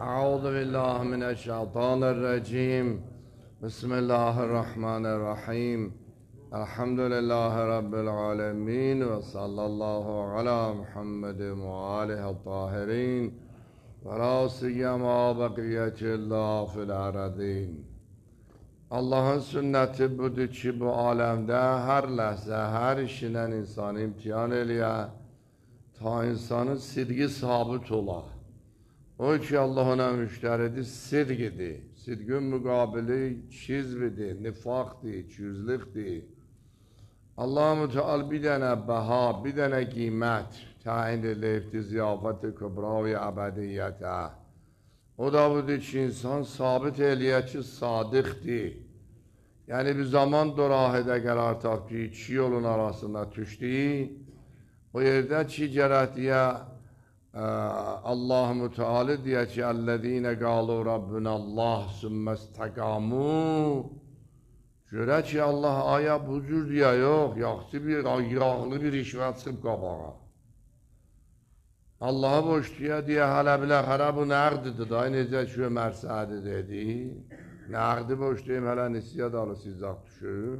أعوذ بالله من الشيطان الرجيم بسم الله الرحمن الرحيم الحمد لله رب العالمين وصلى الله على محمد وآله الطاهرين ولا سيما بقية الله في الأرضين. Allah'ın sünneti budur ki bu alemde her lehze, her işinen insanı imtihan eləyə, ta insanın sidqi sabit ola. O ki Allah ona müşteridir, sidqidir. Sidqin müqabili kizbidir, nifaqdir, cüzlükdir. Allah-u Teala bir dənə bəha, bir dənə qiymət təyin eləyibdir ziyafət-i kübra və əbədiyyətə. O da budur ki, insan sabit eləyə ki, sadiqdir. Yəni bir zaman dorahidə qərar tap ki, iki yolun arasında düşdü. O yerdə ki, gərək deyə Allah-u Teala deyə ki, əllezine qalu Rabbunallah sümmestəqamu. Görə ki, Allah aya bu cür deyə yox, yaxşı bir, yağlı bir işvət çıxıb qabağa. Allah'a boş deyə hələ biləxərə bu nəqdidir da, necə ki, Ömər Sədi dedi. Nəqdi boş deyim, hələ nisiyə dalı sizaq düşürüm.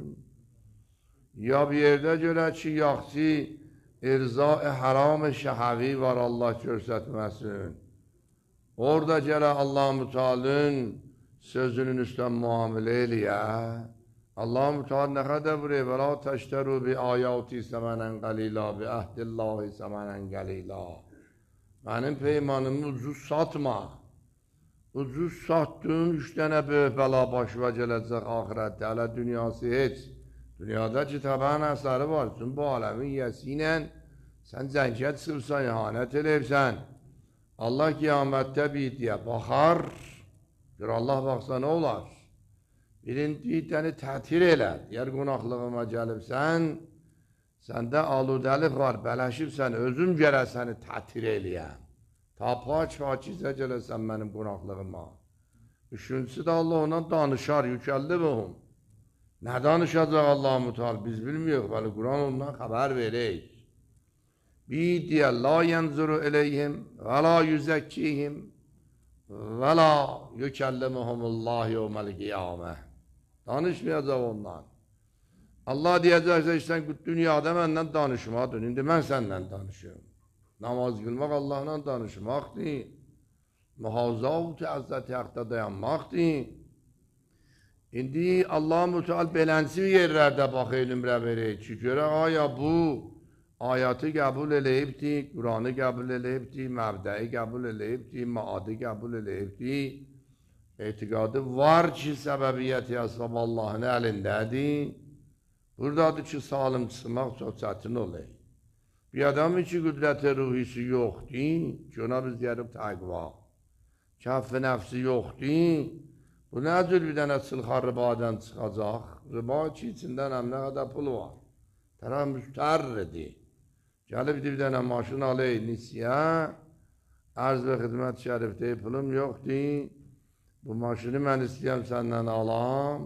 Ya bir yerdə görə ki, yaxşı İrza-i haram-ı şəhəvi var, Allah görsətməsin. Orada gələ Allah-u Teala'nın sözünün üstən muamilə eləyə. Allah-u Teala nə qədər buraya və la təştəru bi ayati səmənən qalila, bi əhdillahi səmənən qalila. Mənim peymanımı ucuz satma. Ucuz satdın, 3 dənə böyük bəla başıva gələcək ahirətdə, hələ dünyası heç. Dünyada ki, təbəən əsəri var, bu aləmin yəsi ilə sən zəngə çıxırsan, ihanət eləyirsən. Allah qiyamətdə bir deyə baxar, bir Allah baxsa nə olar? Birinci dəni tətir elə, deyər qonaqlığıma gəlibsən, səndə aludəlik var, bələşibsən, özüm gərək səni tətir eləyəm. Ta pakizə gələsən mənim qonaqlığıma. Üçüncüsü də Allah ona danışar, yükəlli buhum. Nə danışacaq Allah-u Teala biz bilmiyoruz, bəli Quran ondan xəbər verək. Bir deyə, la yenzuru eləyhim və la yüzəkkihim və la yükəllimuhumullah yevməl qiyamə. Danışmayacaq ondan. Allah deyəcəksə, işte dünyada məndən danışmadın, indi mən səndən danışıyorum. Namaz qılmaq Allahla danışmaqdır. Mühafizat-ı Əzzət-i Haqda dayanmaqdır. İndi Allah-u Teala belənsi yerlərdə bax elmrə verək ki, görək aya bu ayatı qəbul eləyibdir, Quranı qəbul eləyibdir, məbdəyi qəbul eləyibdir, maadi qəbul eləyibdir. Etiqadı var ki, səbəbiyyəti əsbab Allahın əlindədir. Buradadır ki, salim çıxmaq çox çətin olayım. Bir adamın ki, qüdrət-i ruhisi yoxdur, ki ona biz deyərik təqva. Kəff-i nəfsi yoxdur. Bu nə cür bir dənə çılxar ribadən çıxacaq? Riba ki, içindən həm nə qədər pul var. Tərəf müstərridir. Gəlib bir dənə maşın alay, nisiyə, ərz və xidmət şərifdə pulum yoxdur. Bu maşını mən istəyəm səndən alam.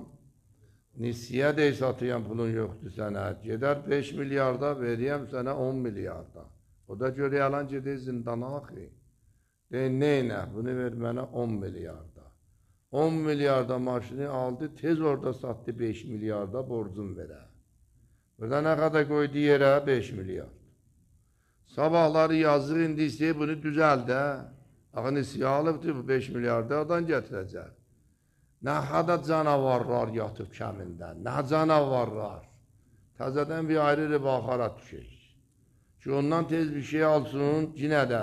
Nisiyə dey satıyam, pulun yoxdur sənə. Gedər 5 milyarda, veriyəm sənə 10 milyarda. O da görək alan gedək zindana axı. Deyin, neynə? Bunu ver mənə 10 milyarda. 10 milyarda maşını aldı, tez orada satdı 5 milyarda borcun verə. Burada nə qədər qoydu yerə? 5 milyard. Sabahları yazıq indi istəyib bunu düzəldə. Axı nisiyə alıbdır, bu 5 milyardadan gətirəcək. Nə qədər canavarlar yatıb kəmində, nə canavarlar. Təzədən bir ayrı ribaxara düşək. Ki ondan tez bir şey alsın, yenə də.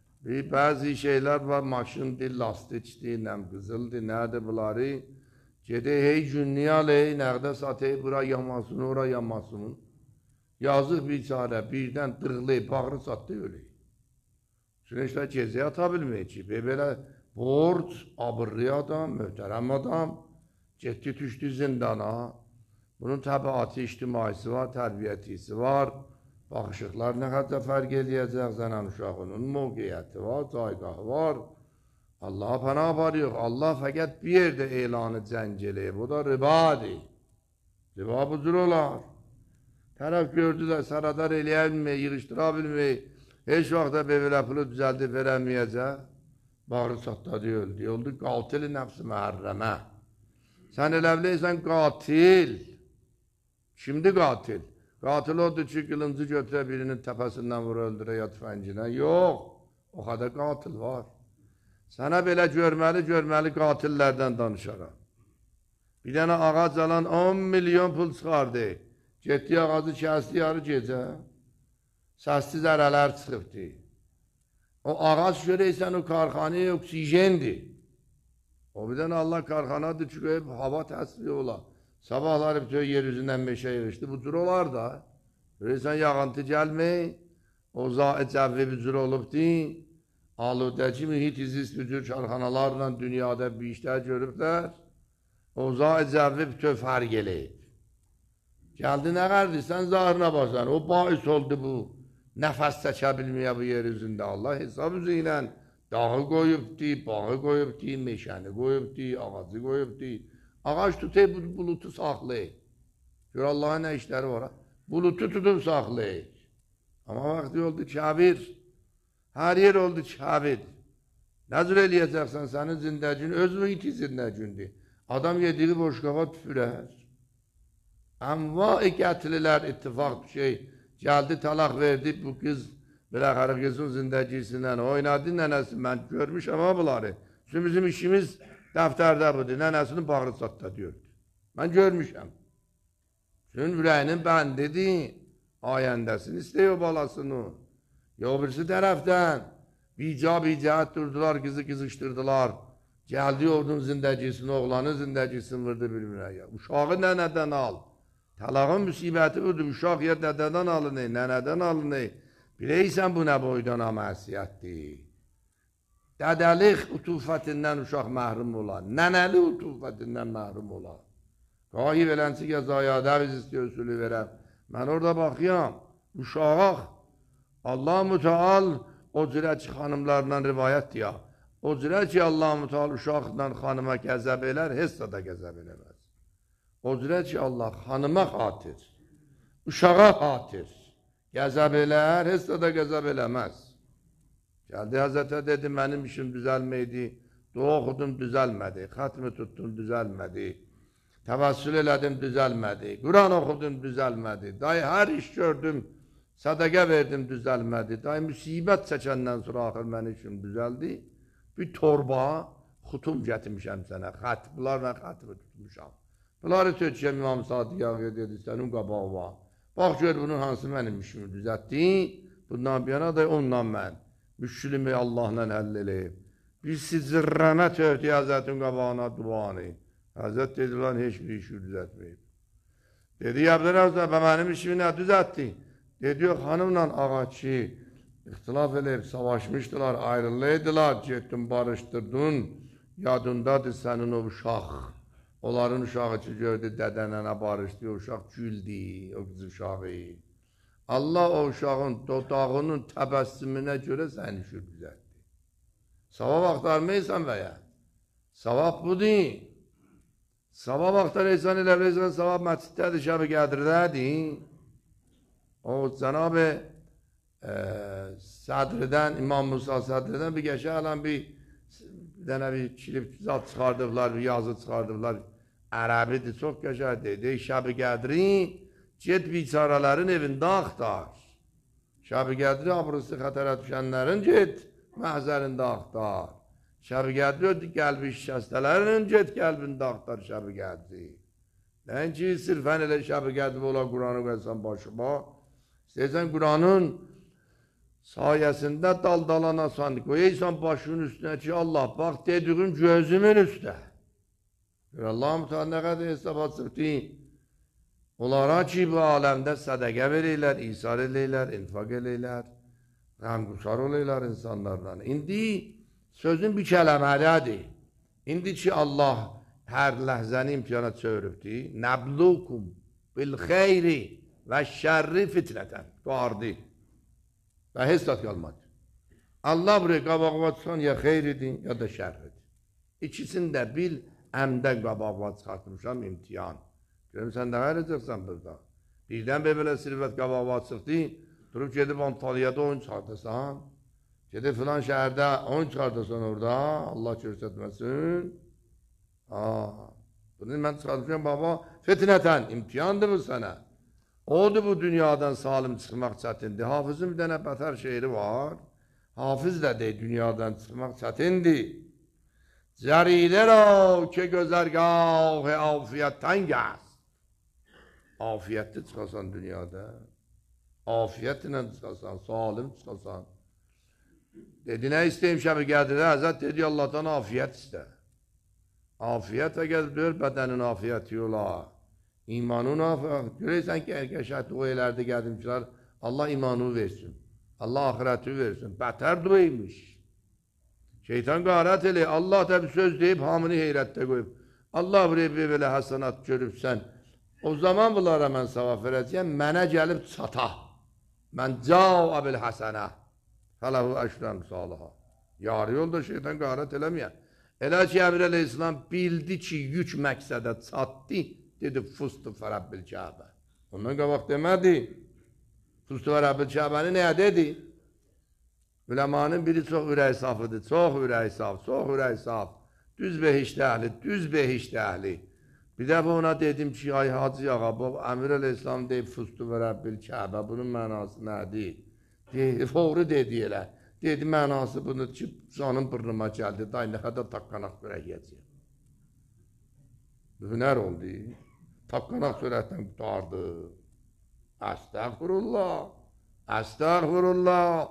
Bəzi şeylər var, maşındır, lastikdir, nəm qızıldır, nədir bunları. Gedək, hey günlüyə alək, nəqdə satək, bura yamasın, ora yamasın. Yazıq bir çarə, birdən dırğlayıb, bağrı satdı, ölək. Çünki işte gecəyə ata bilməyək ki, belə borc, abırlı adam, möhtərəm adam, getdi düşdü zindana. Bunun təbiatı, ictimaisi var, tərbiyyətisi var. Baxışıqlar nə qədər fərq eləyəcək, zənən uşağının mövqeyyəti var, caygahı var. Allaha pənah var yox, Allah fəqət bir yerdə elanı cəng eləyib, o da ribadir. Riba bu cür olar. Tərəf gördü də səradar eləyə bilməyik, yığışdıra bilməyik. Heç vaxt da belə pulu düzəldib verəməyəcək. Bağrı çatladı, öldü. Oldu qatil-i nəfs-i məhərrəmə. Sən elə bilirsən qatil. Kimdir qatil? Qatil odur ki, qılıncı götürə birinin təpəsindən vura öldürə ya tüfənginə. Yox, o qədər qatil var. Sənə belə görməli qatillərdən danışaram. Bir dənə ağac alan 10 milyon pul çıxardı. Getdi ağacı kəsdi yarı gecə. Səsli zərələr çıxıbdı. O ağac görəysən o karxanaya oksijendir. O bir dənə Allah karxanadır ki, hava təsvir ola. Sabahları bütün yer üzündən meşə yığışdı. Bu cür olar da. Görəysən yağıntı gəlməy. O cəvvi bir cür olubdu. Aludəki mühit izist bir cür karxanalarla dünyada bir işlər görüblər. O cəvvi bütün fərq eləyib. Gəldi nə qardirsən zahirına basan. O bahis oldu bu. Nəfəs çəkə bilməyə bu yer üzündə. Allah hesab üzü ilə dağı qoyubdi, bağı qoyubdi, meşəni qoyubdi, ağacı qoyubdi. Ağac tutub bulutu saxlayır. Gör Allahın nə işləri var. Bulutu tutub saxlayır. Amma vaxtı oldu kəbir. Hər yer oldu kəbir. Nə cür eləyəcəksən sənin zindəcin, öz mühiti zindəcündür. Adam yediği boşqaba tüpürər. Əmva-i gətirilər ittifaq bir şey. Gəldi talaq verdi bu qız. Biləxərə qızın zindəcisindən oynadı nənəsi. Mən görmüşəm ha bunları. Çünki bizim işimiz dəftərdə budur. Nənəsinin bağrı çatda diyordu. Mən görmüşəm. Çünki ürəyinin bəndidir. Ayəndəsini istəyə o balasını. Ya o birisi tərəfdən bicab-icahət durdular, qızı qızışdırdılar. Gəldi ordun zindəcisini, oğlanın zindəcisini vurdu bir-birə. Uşağı nənədən al. Talağın müsibəti budur. Uşaq ya dədədən alınır, nənədən alınır. Biləysən bu nə boydana məsiyyətdir. Dədəlik utufətindən uşaq məhrum olar. Nənəli utufətindən məhrum olar. Qahi velənsi gəzayadə biz istiyor usulü verəm. Mən orada baxıyam. Uşaq Allah müteal o cürə ki xanımlarla rivayət ya. O cürə ki Allah müteal uşaqla xanıma gəzəb elər, hessa da gəzəb eləməz. O cürə ki Allah xanıma xatir, uşağa xatir. Gəzəb elər, hessa da gəzəb eləməz. Gəldi Həzrətə dedi, mənim işim düzəlməydi, dua oxudum düzəlmədi, xətmi tutdum düzəlmədi, təvəssül elədim düzəlmədi, Quran oxudum düzəlmədi, dayı hər iş gördüm, sədəqə verdim düzəlmədi, dayı müsibət çəkəndən sonra axır mənim işim düzəldi, bir torba xutum gətirmişəm sənə, bunlarla xətmi tutmuşam. Bunları söyləyəcəm İmam Sadiqə dedi, sənin qabağı var. Bax gör bunun hansı mənim işimi düzəltdi, bundan bir yana da onunla mən. Müşkülümü Allahla həll eləyib. Bir sizirrəmə töhdü Həzrətin qabağına duanı. Həzrət dedi, lan heç bir işi düzəltməyib. Dedi, Əbdülhəzrət, mənim işimi nə düzəltdi? Dedi, yox, xanımla ağaçı ixtilaf eləyib, savaşmışdılar, ayrılıydılar, getdin, barışdırdın, yadındadır sənin o uşaq. Onların uşağı ki, gördü, dədənənə barışdı, o uşaq güldü, o qız uşağı. Allah o uşağın dodağının təbəssümünə görə səni işi düzəltdi. Savab axtarmayırsan və ya? Savab budur. Savab axtarırsan elə bilirsən, savab məsciddədir, şəbi qədirdədir. O Cənab-ı Sədrdən, İmam Musa Sədrdən bir geçə alan bir dənə bir kilip zat çıxardıblar, bir yazı çıxardıblar. Ərəbidir, çox qəşərdir. Deyək, şəbi qədri, get biçarələrin evində axtar. Şəbi qədri, abrusu xətərə düşənlərin get, məhzərində axtar. Şəbi qədri, qəlbi şikəstələrin get, qəlbində axtar şəbi qədri. Nəinki, sirfən elə şəbi qədri ola Quranı qoysan başıma. İstəyirsən Quranın sayəsində daldalana sandı. Qoyaysan başının üstünə ki, Allah, bax, dediğin gözümün üstə. Allah-u Teala nə qədər hesaba çıxdı. Onlara ki, bu aləmdə sədəqə verirlər, isar eləyirlər, infaq eləyirlər, qəmqusar olurlar insanlarla. İndi sözün bir kələmədədir. İndi ki, Allah hər ləhzəni imtihana çövürübdür. Nəblukum bil xeyri və şərri fitnətən. Qardı. Və heç zat qalmadı. Allah buraya qabağıma çıxan ya xeyridir, ya da şərridir. İkisini də bil, əmdən qabağıma çıxartmışam imtihan. Görüm, sən də verəcəksən burada. Birdən belə sirvət qabağıma çıxdı, durub gedib Antalya'da oyun çıxartırsan. Gedib filan şəhərdə onu çıxardasan orada, Allah göstərməsin. Bunu mən çıxartmışam, baba, fitnətən, imtihandır bu sənə. Odur bu dünyadan salim çıxmaq çətindir. Hafızın bir dənə bətər şeiri var. Hafız da deyir, dünyadan çıxmaq çətindir. Cəridə ra ki gözərgah-ı afiyətdən gəz. Afiyətli çıxasan dünyada. Afiyətlə çıxasan, salim çıxasan. Dedi, nə istəyim şəbi gəldi də, Həzrət dedi, Allahdan afiyət istə. Afiyət əgər deyir, bədənin afiyyəti ola. İmanın afiyyət. Görəysən ki, ərkəşət dua elərdi qədimçilər, Allah imanını versin. Allah ahirəti versin. Bətər duaymış. Şeytan qarət elə, Allah da bir söz deyib, hamını heyrətdə qoyub. Allah buraya bir belə həsənat görübsən. O zaman bunlara mən savab verəcəyəm, mənə gəlib çata. Mən cəv bil həsənə. Fələhu əşrən salıha. Yarı yolda şeytan qarət eləməyən. Elə ki, Əmir Əleyhisselam bildi ki, yük məqsədə çatdı, dedi, fustu fərəbbil Kəbə. Ondan qabaq demədi. Fustu fərəbbil Kəbəni nəyə dedi? Üləmanın biri çox ürək safıdır, çox ürək saf, çox ürək saf. Düz behişt əhli, düz behişt əhli. Bir dəfə ona dedim ki, ay Hacı ağa, Əmir Əleyhisselam deyib, fustu fərəbbil Kəbə, bunun mənası nədir? Fəvri dedi elə. Dedi, mənası bunu ki, canım burnuma gəldi, day nə qədər taqqanaq sürək yiyəcək. Hünər oldu. Taqqanaq sürəkdən qutardı. Əstəğfurullah, əstəğfurullah.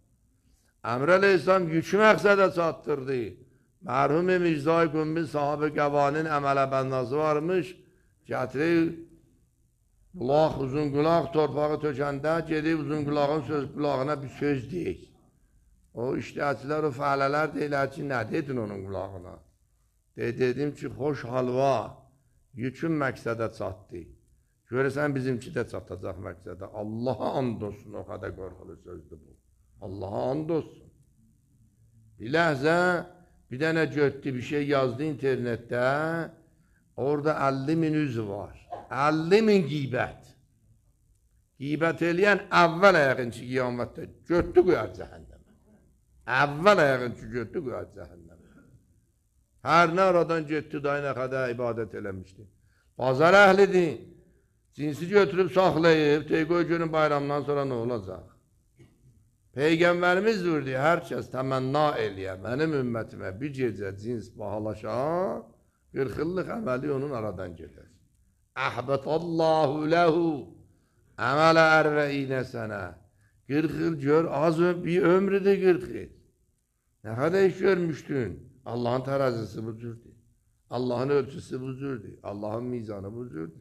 Əmr Əleyhisselam yükü məqsədə çatdırdı. Mərhum Mirzə-i Qummi sahibi qəvanin əmələ bəndazı varmış. Gətirib, qulaq, uzun qulaq torpağı tökəndə gedib uzun qulağın qulağına bir söz deyik. O işləyicilər, o fəhlələr deyilər ki, nə dedin onun qulağına? Dedim ki, xoş halva, yükün məqsədə çatdı. Görəsən bizimki də çatacaq məqsədə. Allaha and olsun, o qədər qorxulu sözdür bu. Allaha and olsun. Bir ləhzə, bir dənə götdü, bir şey yazdı internetdə, orada 50 min üzv var. 50 min qeybət. Qeybət eləyən əvvəl ayağın ki, qiyamətdə götdü qoyar cəhənnəmə. Əvvəl ayağın ki, götdü qoyar cəhənnəmə. Hər nə aradan getdi, dayına qədər ibadət eləmişdi. Bazar əhlidir. Cinsi götürüb saxlayıb, Teyqoy günün bayramdan sonra nə olacaq? Peyğəmbərimiz vurdu, hər kəs təmənna eləyə, mənim ümmətimə bir gecə cins bahalaşa, 40 illıq əməli onun aradan gedər. Əhbətallahu ləhu əmələ ərvəinə sənə. 40 il gör, az bir ömrüdür 40 il. Nə qədər iş görmüşdün? Allahın tərəzisi bu cürdür. Allahın ölçüsü bu cürdür. Allahın mizanı bu cürdür.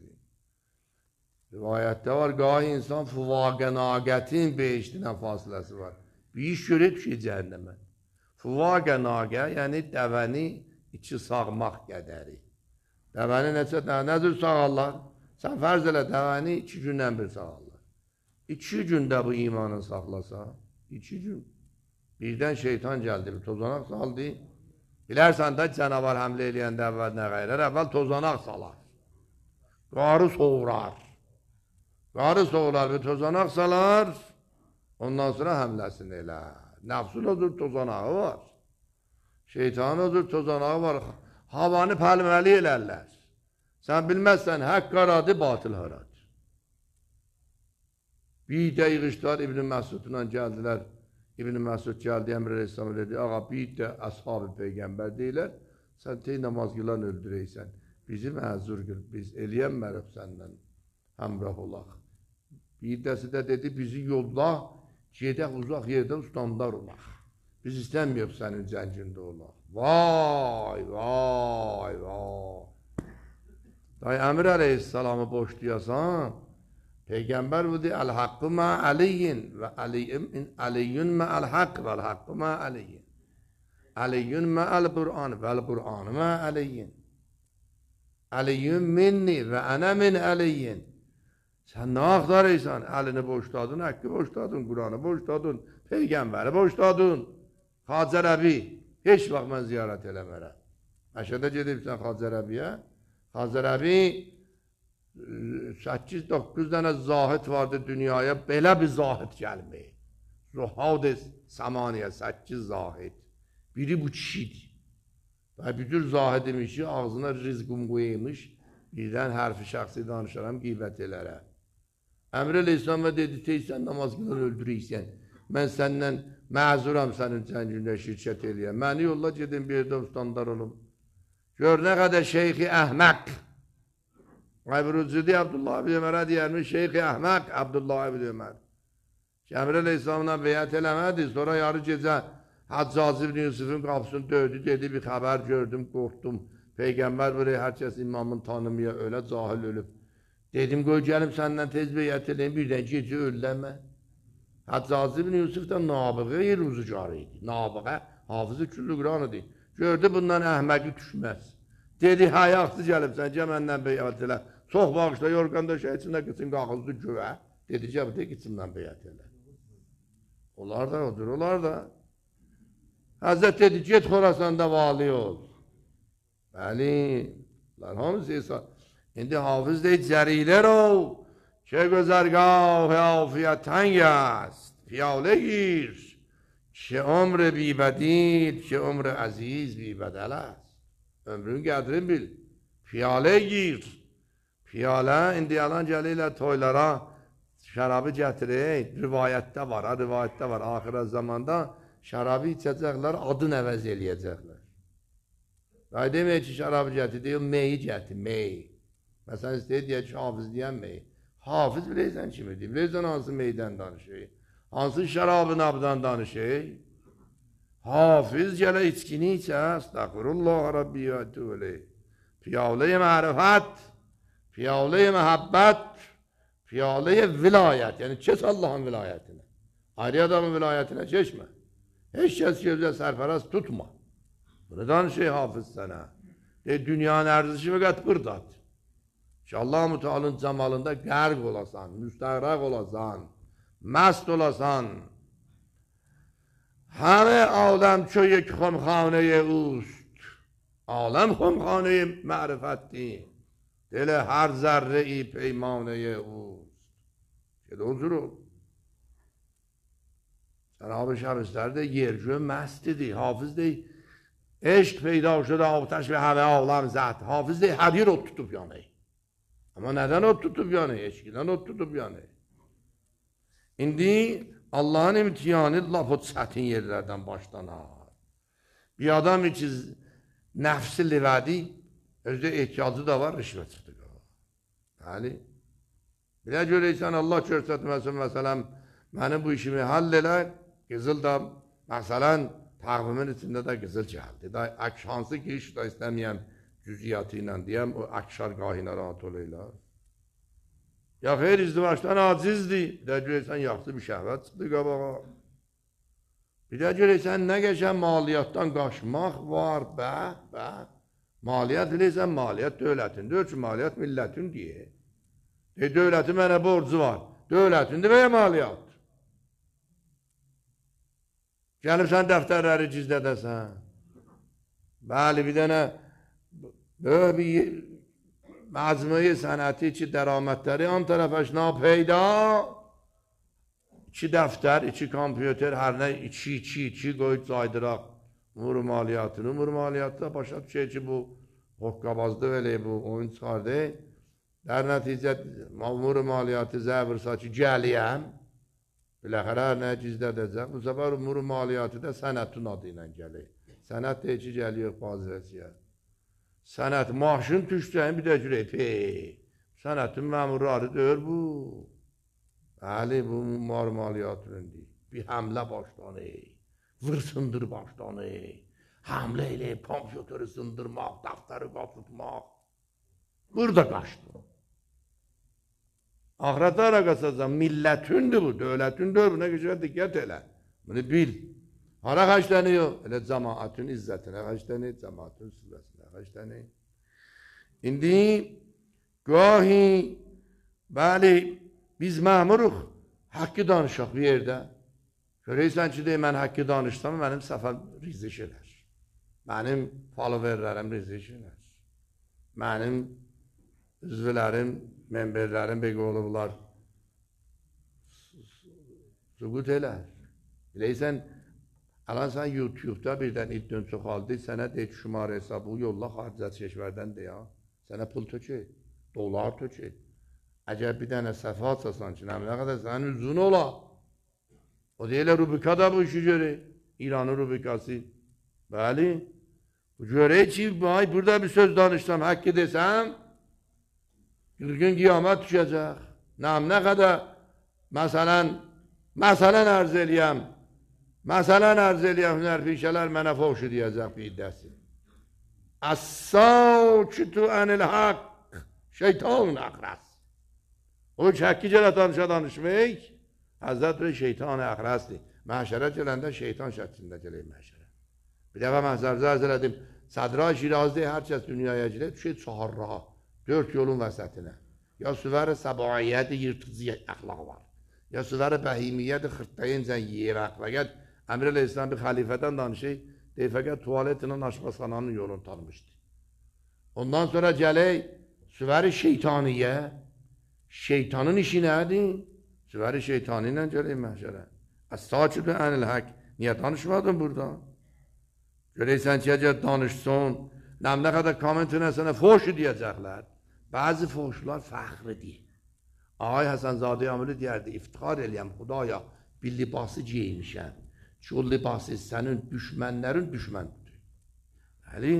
Rivayətdə var, qahi insan fuvaqə naqətin beşdindən fasiləsi var. Bir iş görür ki, cəhənnəmə. Fuvaqə naqə, yəni dəvəni içi sağmaq qədəri. Dəvəni nədir sağarlar? Sən fərz elə dəvəni 2 gündən bir sağarlar. 2 gündə bu imanı saxlasa, 2 gün. Birdən şeytan gəldi, bir tozanaq saldı. Bilərsən də canavar həmlə eləyəndə əvvəl nə qayrar? Əvvəl tozanaq salar. Qarı soğurar. Qarı soğurar və tozanaq salar, ondan sonra həmləsini elə. Nəfsun odur tozanağı var. Şeytan odur tozanağı var. Havanı pəlməli elərlər. Sən bilməzsən, haqq haradır, batıl haradır. Bir də yığışlar İbn-i Məsudla gəldilər. İbn-i Məsud gəldi, Əmr Əleyhisselam dedi, ağa, bir də əshab-ı Peyğəmbər deyilər, sən tey namaz qılan öldürəysən, bizi məzur qıl, biz eləyənmərək səndən həmrah olaq. Bir dəsi də dedi, bizi yolda, gedək uzaq yerdə ustandar olaq. Biz istəməyək sənin cəngində olaq. Vay, vay, vay. Day Əmr Əleyhisselamı boşlayasan, Peyğəmbər bu deyir, əl-haqqı mə əliyyin və əliyyün mə əl-haqq və əl-haqqı mə əliyyin. Əliyyün mə əl-Qur'an və əl-Qur'an mə əliyyin. Əliyyün minni və ənə min əliyyin. Sən nə axtarırsan? Əlini boşladın, haqqı boşladın, Qur'anı boşladın, Peyğəmbəri boşladın. Xacə Rəbi, heç vaxt mən ziyarət eləmərəm. Məşədə gedibsən Xacə Rəbiyə. Xacə Rəbi 8-9 dənə zahid vardı dünyaya, belə bir zahid gəlməyib. Zuhad 8 zahid. Biri bu kişidir. Və bütün zahid imişi ağzına rizqum qoymuş, birdən hərfi şəxsi danışaram, qeybət elərəm. Əmr Əleyhisselam və dedi, teysən namaz qılan öldürəysən, mən səndən məzuram sənin cəngündə şirkət eləyəm. Məni yolla gedin bir yerdə ustandar olum. Gör nə qədər şeyxi əhmək. Qayburucudi Abdullah ibn Ömərə deyərmiş, şeyxi əhmək Abdullah ibn Ömər. Əmr Əleyhisselamla beyət eləmədi, sonra yarı gecə Haccac ibn Yusuf'un qapısını döydü, dedi bir xəbər gördüm, qorxdum. Peyğəmbər buraya hər kəs imamın tanımaya, ölə cahil ölüb. Dedim, qoy gəlim səndən tez beyət eləyim, birdən gecə öldəmə. Haccac ibn Yusuf da nabığı ruzucarı idi. Nabığı, hafızı küllü Qur'anıdır. Gördü bundan əhməqi düşməz. Dedi, hayaqsı gəlib sən, gəl məndən beyət elə. Çox bağışla, yorqanda şey içində qıçın qağızdı göğə. Dedi, gəl bu da qıçından beyət elə. Onlar da odur, onlar da. Həzrət dedi, get Xorasanda vali ol. Bəli, hamısı hesab. İndi hafız deyil, zərilər ol. Ki gözərgah afiyət tənگ است. Piyalə gir. Ki ömr bibədil, ki ömr əziz bibədəl است. Ömrün qədrini bil. Piyalə gir. Piyalə, indi yalan gəlirlər toylara şərabı gətirir. Rivayətdə var, rivayətdə var. Axirət zamanda şərabı içəcəklər, adını əvəz eləyəcəklər. Daha demək ki, şərabı gətir, deyil, meyi gətir, meyi. Məsələn, istəyir, deyək ki, hafız deyən meyi. Hafız biləysən kimidir? Biləysən hansı meydən danışır? Hansı şərabın abdan danışır? Hafız gələ içkini içə, əstəğfirullah Rabbiyyətü öyle. Piyalə-i mərifət, piyalə-i məhəbbət, piyalə-i vilayət. Yəni, keç Allahın vilayətinə. Ayrı adamın vilayətinə keçmə. Heç kəs gözlə sərfəraz tutma. Bunu danışır hafız sənə. Dünyanın ərzişi fəqət burdadır. Ki Allah-u Teala'nın camalında qərq olasan, müstəqraq olasan, məst olasan. Həmə aləm köyük xomxanəyə ust. Aləm xomxanəyə mərifətdir. Delə hər zərrə-i peymanəyə ust. Gələ huzur ol. Cenab-ı Şəmslər də yergö məstidir. Hafız deyil. Eşq peyda şudə avtaş və həvə ağlam zət. Hafız deyil, hər yer ot tutub yanır. Amma nədən ot tutub yanır? Eşqidən ot tutub yanır. İndi Allah'ın imtihanı laf o çətin yerlərdən başlanar. Bir adam ki nəfsi livədi, özdə ehtiyacı da var, rişvə çıxdı. Bəli. Bilə görəysən, Allah görsətməsin, məsələn, mənim bu işimi hall elə, qızıl da, məsələn, təqvimin içində də qızıl gəldi. Hansı ki, iş da istəməyəm, cüziyyatı ilə deyəm, o əkşar qahina rahat olaylar. Ya xeyr, izdivaçdan acizdir. Bir də görəysən, yaxşı bir şəhvət çıxdı qabağa. Bir də görəysən, nə geçən maliyyatdan qaçmaq var, bə. Maliyyat biləysən, maliyyat dövlətindir, ölçü maliyyat millətin deyə. Dövlətin mənə borcu var. Dövlətindir və ya maliyyat. Gəlibsən dəftərləri gizlədəsən. Bəli, bir dənə böyle bir məcmui sənəti ki, dəramətləri an tərəfəşna peyda. 2 dəftər, 2 kompüter, hər nə 2 qoyub caydıraq. Umur maliyyatını, umur maliyyatda başa düşək ki, bu hoqqabazdı belə bu oyun çıxardı. Dər nəticə, umur maliyyatı zəvirsa ki, gəliyəm. Biləxərə hər nə gizlədəcək. Bu səfər umur maliyyatı da sənətin adı ilə gəlir. Sənət deyək ki, gəliyor bazirəsiyə. Sənət, maaşın düşdüyün bir də cürək, sənətin məmurları deyir bu. Bəli, bu maliyyatındır. Bir həmlə başlanır, vırsındır başlanır. Həmlə ilə kompüteri sındırmaq, dəftəri qatırtmaq. Burada qaçdı. Ahirətə ara qaçacaq, millətindir bu, dövlətindir, buna geçər diqqət elə. Bunu bil. Hara xəşləniyor? Elə cəmaatın izzətinə xəşlənir, cəmaatın süləsinə xəşlənir. İndi, qahi, bəli, biz məmuruq, haqqı danışaq bir yerdə. Görəysən ki, deyək, mən haqqı danışsam, mənim səfəm riziş edər. Mənim followerlərim riziş edər. Mənim üzvlərim, memberlərim, bəqə olublar, süqut elər. Biləysən, alan sən YouTube'da birdən iddion çoxaldı, sənə deyək şumar hesabı yolla xaricət keşvərdən deyə. Sənə pul tökür, dolar tökür. Əgər bir dənə səhvə atsasan ki, nə qədər sənin uzun ola. O deyilə Rubika da bu işi görür. İranın Rubikası. Bəli. Bu görür ki, burada bir söz danışsam, haqqı desəm, bir gün qiyamət düşəcək. Nə qədər, məsələn ərz eləyəm, hünərpişələr mənə foşu deyəcək bir iddəsi. Əs-səkitu ənil haqq, şeytanın əqrəs. O ki, həqqi gələ danışmaq, Həzrət şeytan-ı əqrəsdir. Məhşərə gələndə şeytan şəklində gələk məhşərə. Bir dəfə məhzərzə ərz elədim, Sədra Şirazdə hər kəs dünyaya gilə, düşək çaharraha, 4 yolun vəsətinə. Ya süvər-i səbaiyyədir, yırtıcı əxlaq var. Ya süvər-i bəhimiyyədir, xırtdayincə yeyir əxlaq. Əmr Əl-İslam bir xəlifədən danışır, deyir, fəqət tualetinin aşpazxananın yolunu tanımışdı. Ondan sonra gələk, süvər-i şeytaniyyə, şeytanın işi nədir? Süvər-i şeytani ilə gələk məhşərə. Əs-sakitu ənil haqq. Niyə danışmadın burada? Görəysən ki, əgər danışsın, nə qədər kommentinə sənə foşu deyəcəklər. Bəzi foşular fəxridir. Ağay Həsənzadə Əmili deyərdi, iftixar eləyəm, Xudaya, bir libası giymişəm. Ki, o libası sənin düşmənlərin düşməndir. Bəli,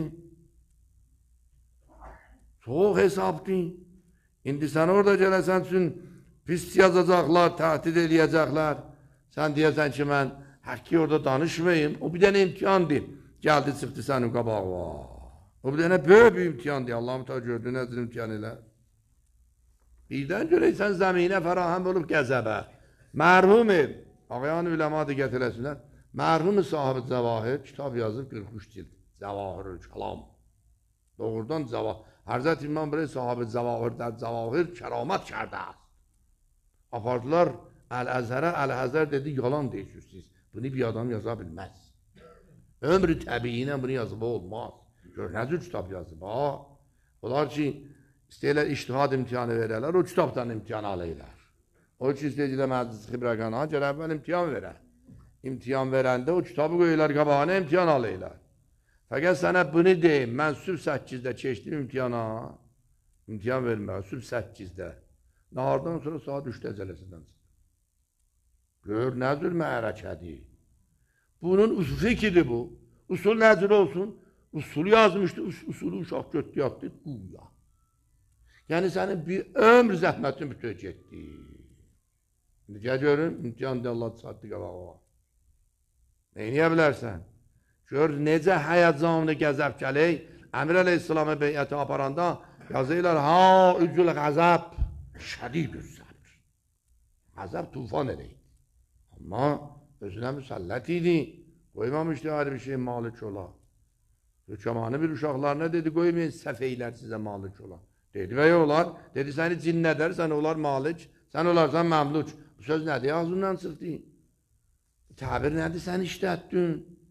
çox hesabdır. İndi sən orada gələsən üçün pis yazacaqlar, təhdid eləyəcəklər. Sən deyəsən ki, mən həqqi orada danışmayayım. O bir dənə imtihandır. Gəldi, çıxdı sənin qabağa. O bir dənə böyük bir imtihandır. Allah-u Teala gördüyü nəzir imtihan elə. Birdən görəysən zəminə fərahəm olub qəzəbə. Mərhum ağayan üləma diqqət eləsinlər. Mərhum sahibi Cəvahir kitab yazıb 43 cild. Cəvahirül Kəlam. Doğrudan Cəvahir. Hərzət İmam Bey sahibi Cəvahir kəramət kərdə. Apardılar Əl-Əzhərə, Əl-Əzhər dedi, yalan deyirsiniz. Bunu bir adam yaza bilməz. Ömrü təbiinə bunu yazıba olmaz. Gör, nəzir kitab yazıb, ha? Onlar ki, istəyirlər iştihad imtihanı verərlər, o kitabdan imtihan alırlar. O ki, istəyirlər məclis xibrəqana, gəl əvvəl imtihan verər. İmtihan verəndə o kitabı qoyurlar qabağına, imtihan alırlar. Fəqət sənə bunu deyim, mən sübh 8-də keçdim imtihana, imtihan vermək, sübh 8-də. Nahardan sonra saat 3-də cələsindən çıxdı. Gör, nəzir məhərəkədir. Bunun fikridir bu. Usul nəzir olsun, usul yazmışdı, usulü uşaq götdü, yatdı, quya. Yəni, sənin bir ömr zəhmətin bütöv getdi. İndi gəl görün, imtihan da Allah çatdı qabağa. Neyniyə bilərsən? Gör, necə həyəcanlı gəzəb gələk, Əmir Əleyhisselamı beyyəti aparanda yazırlar, ha, üzül qəzəb, şədidü səbr. Qəzəb tufan edək. Amma özünə müsəllət idi, qoymamışdı ayrı bir şey malik ola. Hökəmanı bir uşaqlarına dedi, qoymayın səfeylər sizə malik ola. Dedi və olar, dedi səni cinnədər, sən olar malik, sən olarsan məmluc. Bu söz nədir? Ağzından çıxdı. Təbir nədir? Sən işlətdin.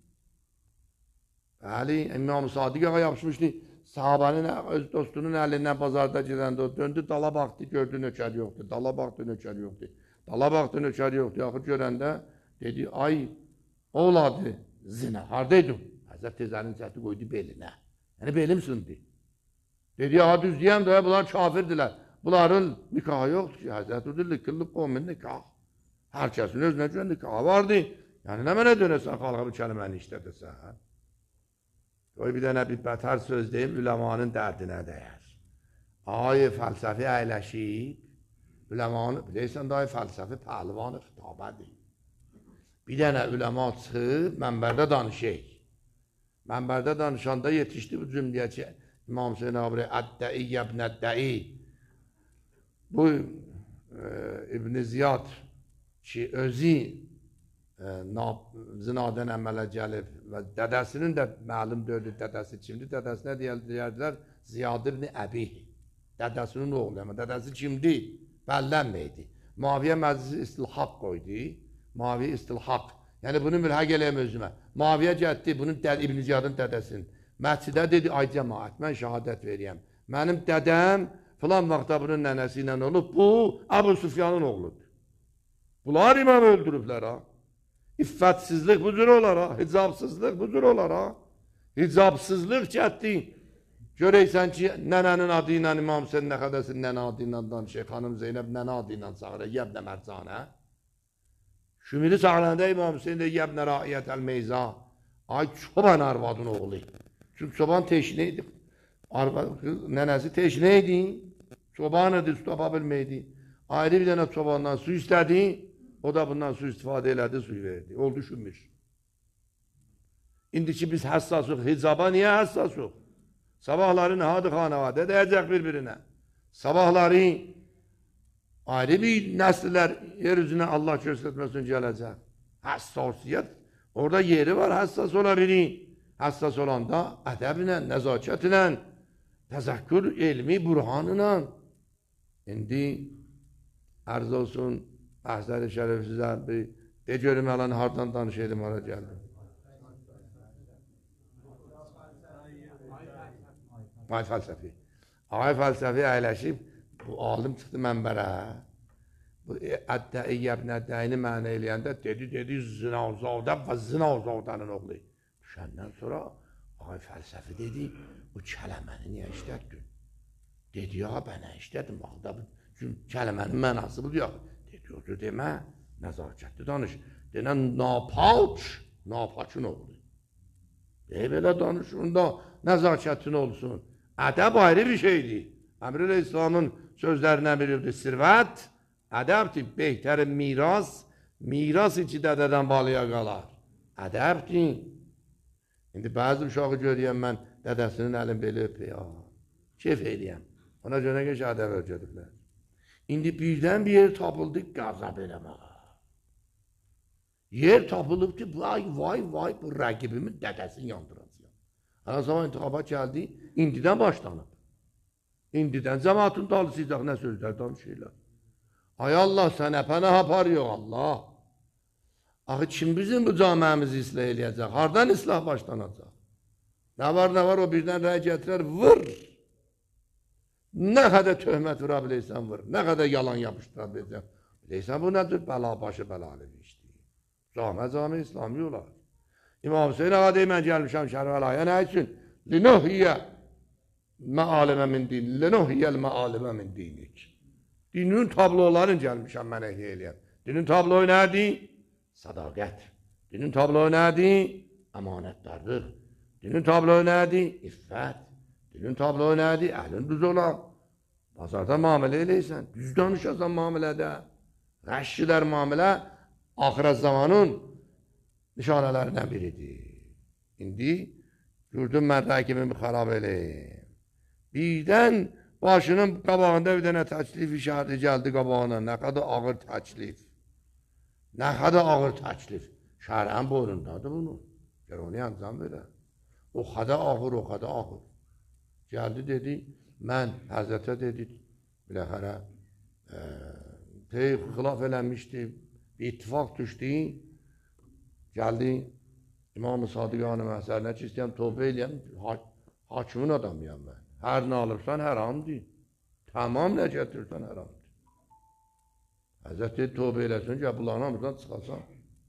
Bəli, İmam Sadiq ağa yapışmışdı. Sahabənin öz dostunun əlindən bazarda gedəndə o döndü, dala baxdı, gördü nökər yoxdur. Dala baxdı, nökər yoxdur. Dala baxdı, nökər yoxdur. Yaxud görəndə dedi, ay, oğladı, zinə, haradaydım? Həzrət tezənin çəti qoydu belinə. Yəni belim sındı. Dedi, ya düz deyəm də, bunlar kafirdirlər. Bunların nikahı yoxdur ki, Həzrət Udilli, qıllıq qomin nikah. Hər kəsin özünə görə nikahı vardı. Yəni, nə mənə dönəsən xalqa bu kəlməni işlədəsən? Qoy bir dənə bir bətər söz deyim, üləmanın dərdinə dəyər. Ay, fəlsəfi əyləşib, üləmanı, biləysən, dayı fəlsəfi pəhlivanı xitabədir. Bir dənə üləma çıxıb, mənbərdə danışıq. Mənbərdə danışanda yetişdi bu cümləyə ki, İmam Hüseyin Abri, Əd-dəi yəbnəd-dəi. Bu İbn-i Ziyad ki, özü zinadən əmələ gəlib və dədəsinin də məlum dördü dədəsi kimdir? Dədəsinə deyərdilər Ziyad ibn Əbi. Dədəsinin oğlu, amma dədəsi kimdir? Bəllənməydi. Muaviyyə məclisi istilhaq qoydu. Muaviyyə istilhaq. Yəni bunu mülhəq eləyəm özümə. Muaviyyə gəldi bunun İbn-i Ziyadın dədəsinin. Məscidə dedi, ay cəmaət, mən şəhadət veriyəm. Mənim dədəm filan vaxtda bunun nənəsi ilə olub, bu Əbu Süfyanın oğludur. Bunlar imam öldürüblər ha. İffətsizlik bu cür olar ha. Hicabsızlıq bu cür olar ha. Hicabsızlıq cəhdi. Görəysən ki, nənənin adı ilə İmam Hüseyin nə qədəsin nənə adı ilə danışır. Xanım Zeynəb nənə adı ilə çağırır. Yəbnə Mərcanə. Şümili çağıranda İmam Hüseyin də yəbnə Raiyyət Əl-Meyza. Ay çoban arvadın oğlu. Çünki çoban teşne idi. Nənəsi teşne idi. Çoban idi, su tapa bilməydi. Ayrı bir dənə çobandan su istədi. O da bundan su istifadə elədi, suyu verdi. Oldu şümür. İndiki biz həssasıq. Hicaba niyə həssasıq? Sabahları nəhad-ı xanavadə deyəcək bir-birinə. Sabahları ayrı bir nəslər yeryüzünə Allah göstərməsin gələcək. Həssasiyyət. Orada yeri var, həssas olabilir. Həssas olanda ədəblə, nəzakətlə, təzəkkür, elmi, burhanla. İndi ərz olsun, əhzəri şərif sizə bir de görüm əlan hardan danışaydım, hara gəldim. Ay fəlsəfi. Ay fəlsəfi əyləşib, bu alim çıxdı mənbərə. Bu əddəi yəbnəddəyini mənə eləyəndə dedi zinazadə və zinazadənin oğlu. Düşəndən sonra ay fəlsəfi dedi, bu kələməni niyə işlətdin? Dedi ya, bənə işlədim, kələmənin mənası budur ya. Dedi, o demə, nəzakətli danış. Denən napakın oğlu. Belə danışında nəzakətin olsun. Ədəb ayrı bir şeydir. Əmr-i İslamın sözlərindən biridir. Sirvət, ədəbdir. Behtərin miras iki dədədən balıya qalar. Ədəbdir. İndi bəzi uşağı görəyəm mən, dədəsinin əlin belə öpüyor. Keyf eləyəm. Ona görə ki, ədəb öyrədiblər. İndi birdən bir yer tapıldı, qazab eləməyə. Yer tapılıbdı, vay, bu rəqibimin dədəsini yandıracaq. Hələ zaman intiqabat gəldi, indidən başlanıb. İndidən cəmaatın dalısıyacaq, nə sözlər danışırlar. Ay Allah, sən əpənə aparıyor, Allah. Axı, kim bizim bu camiəmizi islah eləyəcək? Hardan islah başlanacaq? Nə var, o birdən rəy gətirər, vır. Nə qədər töhmət vura biləysən, vır. Nə qədər yalan yapışdıra biləysən. Biləysən, bu nədir? Bəla başı bəlalı bir işdir. Cami İslami olar. İmam Hüseyin ağa deyim, mən gəlmişəm Kərbalaya, nə üçün? Linohiyyə məalimə min din, linohiyyəl məalimə min dinik. Dinin tabloların gəlmişəm mən ehliyə eləyəm. Dinin tabloyu nədir? Sadaqət. Dinin tabloyu nədir? Əmanətdarlıq. Dinin tabloyu nədir? İffət. Dinin tabloyu nədir? Əhlin düz olan. Bazarda müamilə eləysən, düz danışasan müamilədə. Rəşşilər müamilə axirət zamanın nişanələrindən biridir. İndi gördüm mən rəqibimi xarab eləyim. Birdən başının qabağında bir dənə təklif işarəti gəldi qabağına. Nə qədər ağır təklif. Nə qədər ağır təklif. Şərən boynundadır bunu. Gər onu yancan verər. O qədər ağır. Gəldi dedi, mən Həzrətə dedi, biləxərə, xilaf eləmişdi, bir ittifaq düşdü. Gəldi, İmam-ı Sadiqanı məsələsinə ki, istəyəm tövbə eləyəm, hakimin adamıyam mən. Hər nə alırsan, həramdır. Tamam nə gətirirsən, həramdır. Həzrət dedi, tövbə eləsin ki, bunların hamısından çıxasan.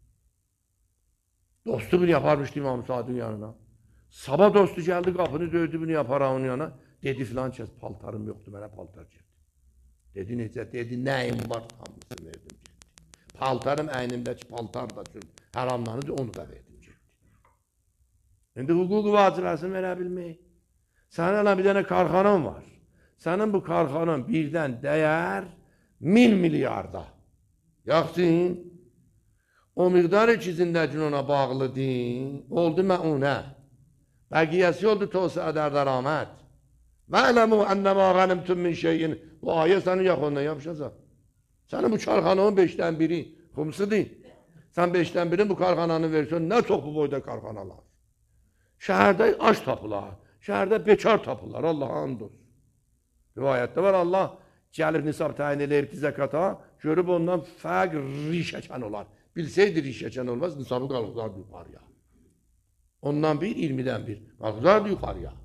Dostu bunu yaparmışdı İmam-ı Sadiqin yanına. Sabah dostu gəldi, qapını döydü, bunu yapar onun yanına. Dedi filan kəs, paltarım yoxdur, mənə paltar getdi. Dedi, necə? Dedi, nəyim var, hamısını verdim getdi. Paltarım əynimdəki paltar da üçün həramlanıcı, onu da verdim getdi. İndi hüquq vacibəsini verə bilmək. Sənin elə bir dənə karxanın var. Sənin bu karxanın birdən dəyər 1000 milyarda. Yaxşın, o miqdar ikizindəkin ona bağlıdır, oldu məunə. Bəqiyyəsi oldu tosa ədər dəramət. Mə'ləmu ənəmə qənimtüm min şeyin. Bu ayə sənin yaxondan yapışacaq. Sənin bu karxananın 5'dən biri xumsudur. Sən 5'dən birini bu karxananı versən, nə çox bu boyda karxanalar. Şəhərdə aç tapılar, şəhərdə bekar tapılar, Allah'a and olsun. Rivayətdə var, Allah gəlib nisab təyin eləyib zəkata, görüb ondan fərq rişəkən olar. Bilsəydi rişəkən olmaz, nisabı qalxılardı yuxarıya. Ondan bir, 20'den bir. Qalxılardı yuxarıya.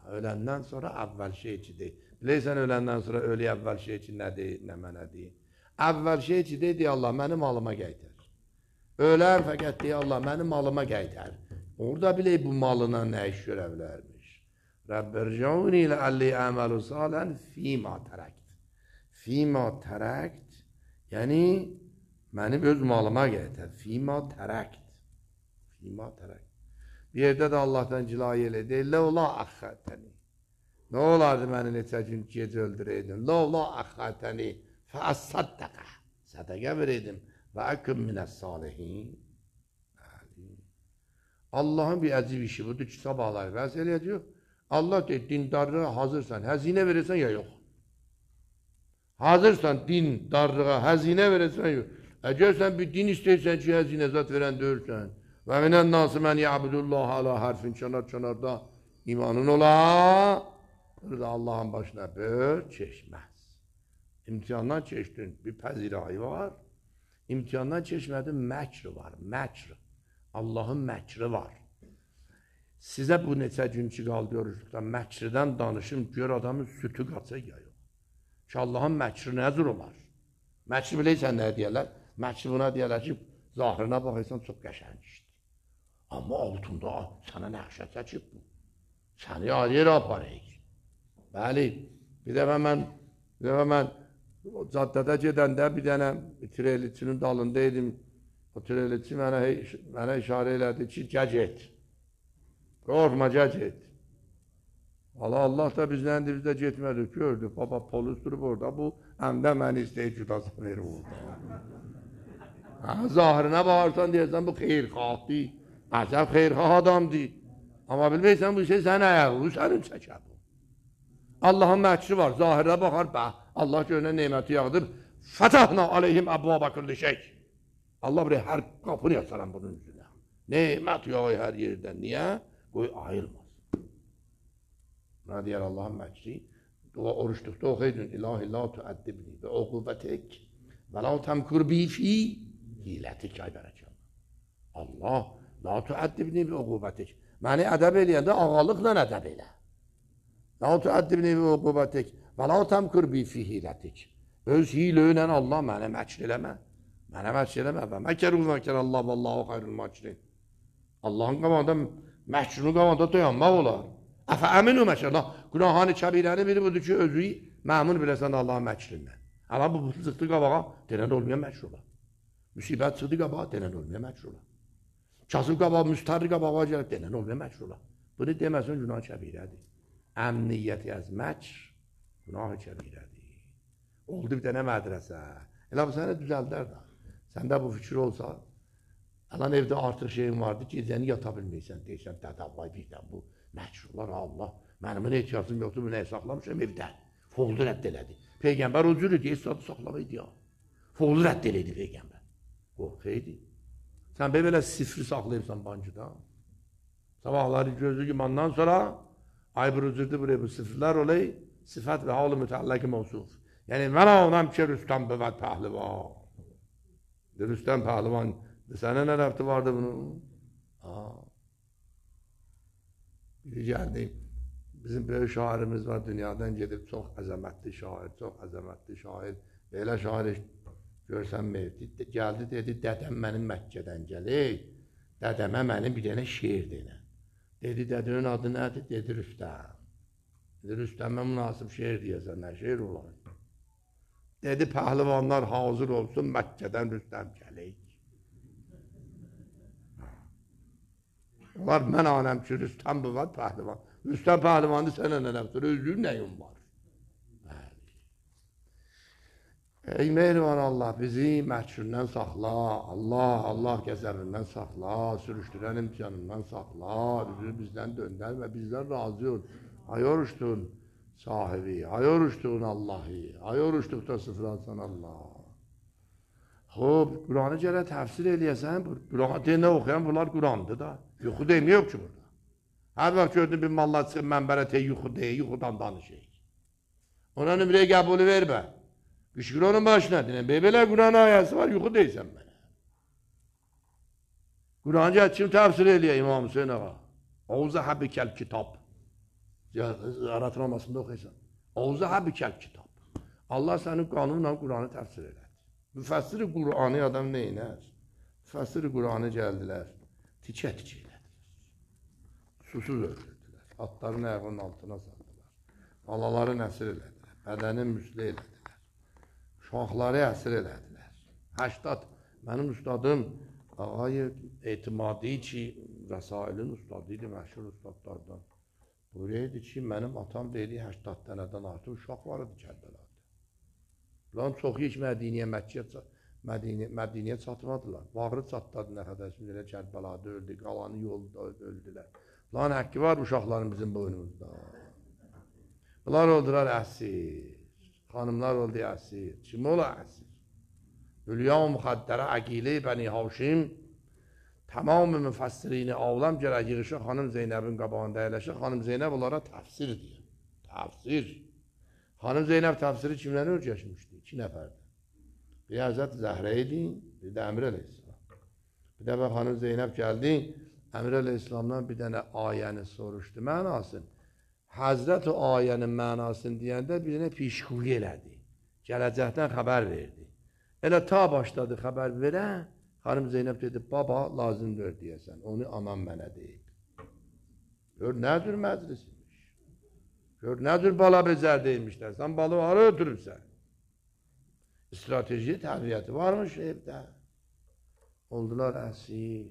Öləndən sonra əvvəl şey içidir. Biləysən öləndən sonra ölü əvvəl şey için nədir, nə mənədir? Əvvəl şey ki, deyir Allah, mənim malıma qaytar. Öləm fəqət deyir Allah, mənim malıma qaytar. Orada bilək bu malına nə iş görə bilərmiş. Rəbbircəuni ləəlli əməlu salən fīmā tərəkt. Fīmā tərəkt, yəni mənim öz malıma qaytar. Fīmā tərəkt. Fīmā tərəkt. Bir yerdə də Allahdan cilayə elə deyir, ləvla əxxətəni. Nə olardı məni neçə gün gec öldürəydin? Ləvla əxxətəni fəəssəddəqə. Sədəqə verəydim. Və əküm minəs salihin. Allahın bir əcib işi budur ki, sabahları vəz eləyəcək. Allah deyir, dindarlığa hazırsan, həzinə verirsən ya yox. Hazırsan dindarlığa, həzinə verirsən yox. Əgər sən bir din istəyirsən ki, həzinə zat verən deyirsən. Və minən nası mən yəbudullah ala hərfin kənar-kənarda imanın ola. Burada Allahın başına böl çeşməz. İmtihandan keçdin, bir pəzirayı var. İmtihandan keçmədin, məkri var, məkri. Allahın məkri var. Sizə bu neçə gün ki, qaldı orucluqda məkridən danışım, gör adamın sütü qaça ya yox. Ki, Allahın məkri nəzir olar? Məkri biləysən nə deyərlər? Məkri buna deyərlər ki, zahirına baxırsan, çox qəşəng işdir. Amma altında sənə nəqşə çəkib bu. Səni ayrı yerə aparayıq. Bəli, bir dəfə mən caddədə gedəndə bir dənə treyliçinin dalında idim. O treyliçi mənə işarə elədi ki, gəc et. Qorxma, gəc et. Allah da bizləndir, biz də getmədik, gördük. Baba, polis durub orada, bu əmdə məni istəyir cüdasa verir orada. Zahirine bağırsan deyirsən, bu xeyrxahdır. Əcəb xeyrxah adamdır. Amma bilməysən, bu şey sən ayaqlı, sənin çəkər bu. Allahın məkri var, zahirə baxar, Allah görünə neməti yağdır. Fətəhna aleyhim əbvaba kulli şey. Allah buraya hər qapını yasaram bunun üzünə. Nemət yağır hər yerdən. Niyə? Qoy ayılmaz. Buna deyər Allahın məkri. Oruçluqda oxuydun. İlahi la tuəddibni və uqubətik və la təmkur bi fi hilətik ay bərəkəm. Allah la tuəddibni və uqubətik. Məni ədəb eləyəndə ağalıqla ədəb elə. La tuəddibni və uqubətik və la təmkur bi fi hilətik. Öz hilə ilə Allah mənə məkr eləmə. Mənə məkr eləmə və məkəru məkər Allah və Allahu xayrul məkrin. Allahın qabağında məhkunu qabağında dayanmaq olar. Əfə əminu məkərlə. Günahani kəbirəni biri budur ki, özü məmun biləsən Allahın məkrindən. Amma bu çıxdı qabağa, denən olmayan məkr olar. Müsibət çıxdı qabağa, denən olmayan məkr olar. Kasıb qabağa, müstərri qabağa gəlib, denən olmayan məkr olar. Bunu deməsən günah kəbirədir. Əmniyyəti az məkr, günah kəbirədir. Oldu bir dənə mədrəsə. Elə bu sənə düzəldər də. Səndə bu fikir olsa, alan evdə artıq şeyin vardı ki, gecəni yata bilməysən, deyirsən, dədavvay birdən bu məhkurlar Allah, mənim ehtiyacım yoxdur, bunu saxlamışam evdə. Foğlu rədd elədi. Peyğəmbər o cürü deyir, saxlamaydı ya. Foğlu rədd elədi Peyğəmbər. Qorxeydi. Sən belə sifri saxlayırsan bancıda. Sabahları gözlü imandan sonra ay bir üzürdü buraya bu sifrlər olay, sifət və halı mütəlləqi mevsuf. Yəni, mən anam ki, Rüstəm bəvət pəhlivan. Rüstəm pəhlivan, sənə nə rəfti vardı bunun? Biri gəldi, bizim böyük şairimiz var, dünyadan gedib, çox əzəmətli şair, belə şair görsən mevdi, gəldi, dedi, dədəm mənim Məkkədən gəlir, dədəmə mənim bir dənə şeir denən. Dedi, dədənin adı nədir? Dedi, Rüstəm. Dedi, Rüstəmə münasib şeir deyəsən, nə şeir olar? Dedi, pəhlivanlar hazır olsun, Məkkədən Rüstəm gəlir. Onlar mən anəm ki, Rüstəm bu var, pəhlivan. Rüstəm pəhlivanı sənə nə nəftir, özlüyün nəyin var? Ey mehriban Allah, bizi məhkürdən saxla, Allah qəzəbindən saxla, sürüşdürən imtihanından saxla, üzünü bizdən döndər və bizdən razı ol. Ay oruçdun sahibi, ay oruçdun Allah'ı, ay oruçduqda sıfıralsan Allah. Xob, Quranı gələ təfsir eləyəsən, deyinə oxuyan bunlar Qurandır da. Yuxu deymiyor ki burada. Hər vaxt gördün bir mallar çıxıb mənbərə yuxu deyir, yuxudan danışır. Ona nümrəyə qəbulü vermə. Qışqır onun başına deyən, belə Quran ayəsi var, yuxu deysən mənə. Quranı gəl kim təfsir eləyə İmam Hüseyin ağa? Oğuzə həbikəl kitab. Aratnamasında oxuysan. Oğuzə həbikəl kitab. Allah sənin qanunla Quranı təfsir elədi. Müfəssir Qur'anı adam neynər? Müfəssir Qur'anı gəldilər, tikə-tikə elədilər. Susuz öldürdülər. Atların ayağının altına saldılar. Balaları əsir elədilər. Bədəni müslə elədilər. Uşaqları əsir elədilər. 80, mənim ustadım Ağay Etimadi ki, Rəsailin ustadı idi, məşhur ustadlardan. Buyuraydı ki, mənim atam dedi 80 dənədən artıq uşaq var idi Kərbəlada. Bunların çoxu heç Mədiniyə çatmadılar. Bağrı çatladı nə qədər şimdi elə Kərbəlada öldü, qalanı yolda öldülər. Bunların haqqı var uşaqların bizim boynumuzda. Bunlar oldular əsir. Xanımlar oldu əsir. Kim ola əsir? Hülya müxaddərə əqilə-i Bəni Haşim tamam müfəssirini aləm gərək yığışa xanım Zeynəbin qabağında əyləşə. Xanım Zeynəb onlara təfsir deyir. Təfsir. Xanım Zeynəb təfsiri kimdən öyrəşmişdi? 2 nəfərdir. Bir Həzrət Zəhrə idi, bir də Əmir Əleyhisselam. Bir dəfə xanım Zeynəb gəldi, Əmir Əleyhisselamdan bir dənə ayəni soruşdu. Mənasın. Həzrət o ayənin mənasını deyəndə bir dənə pişkuyi elədi. Gələcəkdən xəbər verdi. Elə ta başladı xəbər verən, xanım Zeynəb dedi, baba lazımdır deyəsən, onu anam mənə deyib. Gör, nədir məclisinmiş? Gör, nədir bala becərdəymişlər? Sən balı hara ötürürsən? Strateji təbiyyəti varmış evdə. Oldular əsir.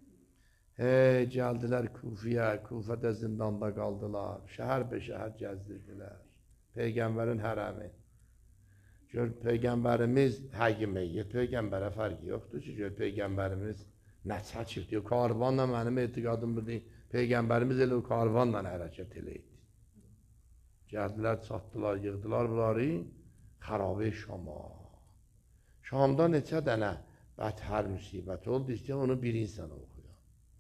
Hey, gəldilər Kufiyə, Kufədə zindanda qaldılar. Şəhər be şəhər gəzdirdilər. Peyğəmbərin hərəmi. Gör, Peyğəmbərimiz həqiməyyət, Peyğəmbərə fərqi yoxdur ki, gör, Peyğəmbərimiz nə çəkibdir. Karvanla mənim etiqadım budur. Peyğəmbərimiz elə o karvanla hərəkət eləydi. Gəldilər, çatdılar, yığdılar bunları xarabə Şama. Şamda neçə dənə bətər müsibət oldu, istəyən onu bir insan oxuyan.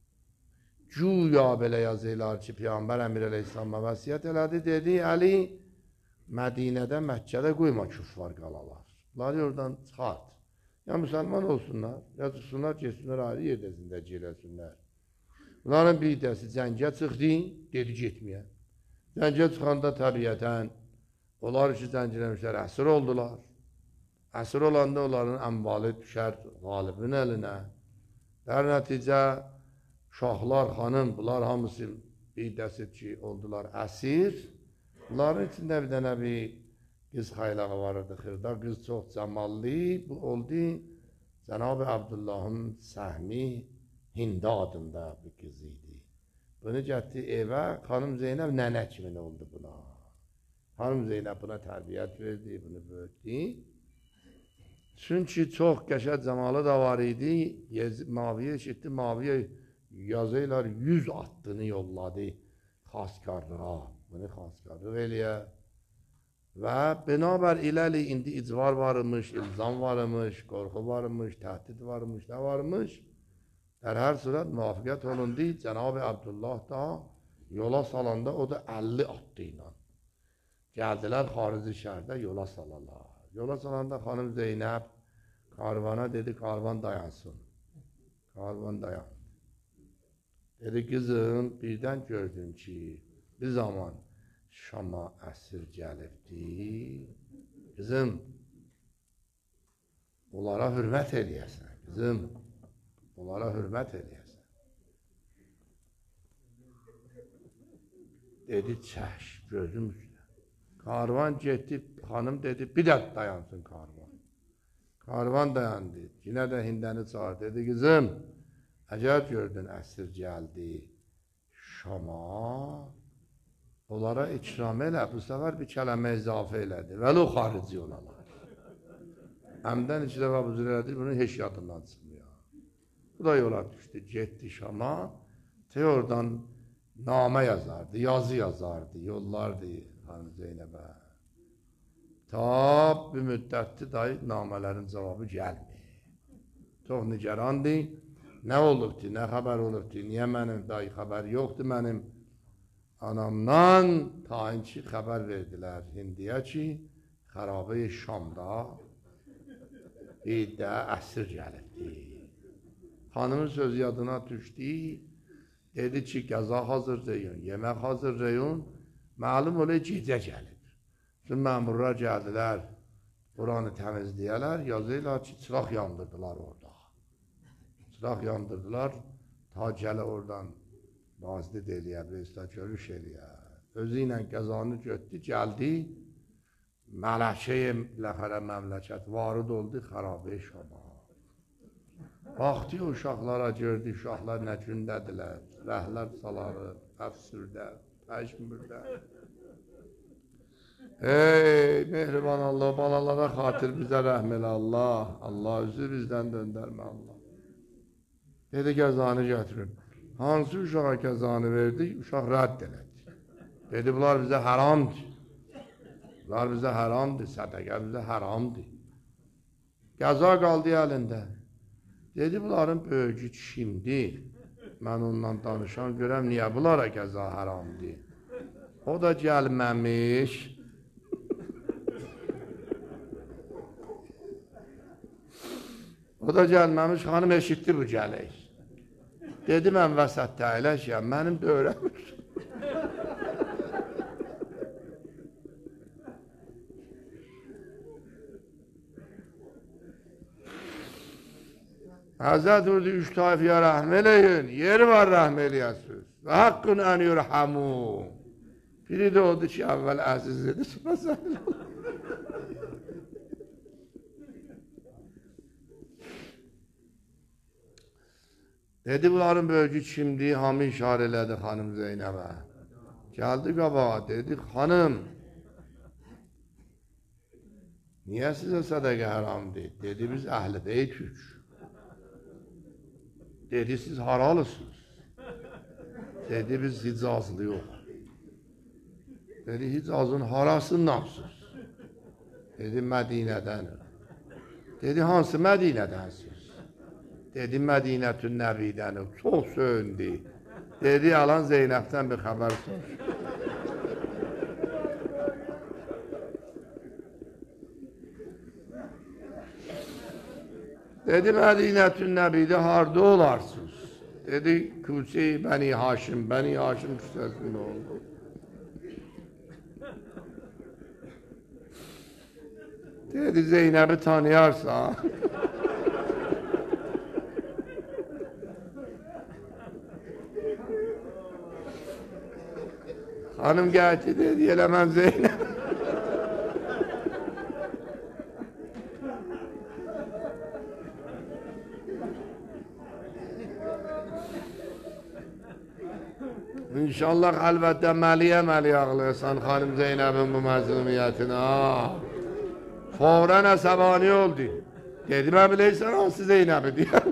Güya belə yazırlar ki, Peyğəmbər Əmir Əleyhisselam'a vəsiyyət elədi, dedi, Əli, Mədinədə, Məkkədə qoyma küffar qalalar. Bunları oradan çıxart. Ya müsəlman olsunlar, ya çıxsınlar, geçsinlər, ayrı yerdə zindəci eləsinlər. Bunların bir dəsi cəngə çıxdı, dedi getməyə. Cəngə çıxanda təbiyyətən, onlar ki, zənciləmişlər, əsir oldular. Əsir olanda onların əmvalı düşər qalibin əlinə. Dər nəticə, şahlar, xanım, bunlar hamısı bir dəsi ki, oldular əsir. Bunların içində bir dənə bir qız xaylağı vardı xırda, qız çox cəmallı, bu oldu Cənab-ı Abdullahın Səhmi Hinda adında bir qız idi. Bunu getdi evə, xanım Zeynəb nənə kimi oldu buna. Xanım Zeynəb buna tərbiyyət verdi, bunu böyütdü. Çünki çox qəşəng cəmalı da var idi, Maviyə eşitdi, Maviyə yazıylar 100 attını yolladı xaskarlığa. Bunu xaskarlıq eləyə və binabar iləli indi icvar varmış, ilzam varmış, qorxu varmış, təhdid varmış, nə varmış? در hər surət müvafiqət olundu, Cənab-ı Abdullah da yola salanda o da 50 atdı ilə. Gəldilər xarici şəhərdə yola salalar. Yola salanda xanım Zeynəb karvana dedi, karvan dayansın. Karvan dayandı. Dedi, qızım, birdən gördüm ki, bir zaman Şama əsir gəlibdi. Qızım, onlara hürmət eləyəsən, qızım. Onlara hürmət eləyəsən. Dedi, çəş, gözüm üstə. Karvan getdi, xanım dedi, bir də dayansın karvan. Karvan dayandı, yine də hindəni çağır, dedi, qızım, əgər gördün əsir gəldi Şama, onlara ikram elə, bu səfər bir kələmə izafə elədi, vəli o xarici olalar. Həmdən 2 dəfə buzur elədi, bunu heç yadından çıxmıyor. Bu da yola düşdü, getdi Şama, oradan namə yazardı, yazı yazardı, yollardı xanım Zeynəbə. Ta bir müddətdir, dayı namələrin cavabı gəlmir. Çox nigarandı, nə olubdu, nə xəbər olubdu, niyə mənim dayı xəbər yoxdur mənim anamdan, tayin ki xəbər verdilər Hindiyə ki, xərabə Şamda bir də əsir gəlibdi. Xanımın sözü yadına düşdü, dedi ki, qəza hazırlayın, yemək hazırlayın, məlum olayı gecə gəlib. Bütün məmurlar gəldilər, Buranı temizleyeler, yazıyla çırak yandırdılar orada. Çırak yandırdılar, ta gələ oradan bazdı deliyə, biristə görüş eləyə. Özü ilə qəzanı götdü, gəldi, mələkəyə ləxərə məmləkət varid oldu, xarabə şama. Baxdı uşaqlara, gördü uşaqlar nə gündədirlər, rəhlər saları, əfsürdə, pəşmürdə. Ey mehriban Allah, balalara xatir bizə rəhm elə Allah, Allah üzü bizdən döndərmə Allah. Dedi qəzanı gətirin. Hansı uşağa qəzanı verdi, uşaq rədd elədi. Dedi bunlar bizə haramdır. Bunlar bizə haramdır, sədəqə bizə haramdır. Qəza qaldı əlində. Dedi bunların böyücü kimdir? Mən ondan danışan görəm, niyə bunlara qəza haramdır? O da gəlməmiş. O da gəlməmiş, xanım eşitdi bu gələk. Dedi, mən vəsətdə əyləşəm, mənim də öyrəmir. Həzrət urdu üç tayfiyə rəhm eləyin, yeri var rəhm eləyəsiniz. Və haqqın ən yürhəmu. Biri də oldu ki, əvvəl əziz dedi, sonra zəhəl oldu. Dedi, bunların böyücü kimdir? Hamı işarə elədi xanım Zeynəbə. Gəldi qabağa, dedi, xanım, niyə sizə sədəqə haramdır? Dedi, biz əhl-i beytük. Dedi, siz haralısınız. Dedi, biz Hicazlı yox. Dedi, Hicazın harasındansınız. Dedi, Mədinədənim. Dedi, hansı Mədinədənsiniz? Dedi, Mədinətün Nəbidənim. Çox söyündü. Dedi, alan Zeynəbdən bir xəbər soruş. Dedi, Mədinətün Nəbidə harda olarsınız? Dedi, Küçə-i Bəni Haşim küçəsində oldu. Dedi, Zeynəbi tanıyarsan. Hanım gəldi, dedi, elə mən Zeynəb. İnşallah əlbəttə məliyə ağlayırsan xanım Zeynəbin bu məzlumiyyətinə. Fəvrən əsəbani oldu. Dedi, mən biləysən hansı Zeynəbi deyəm.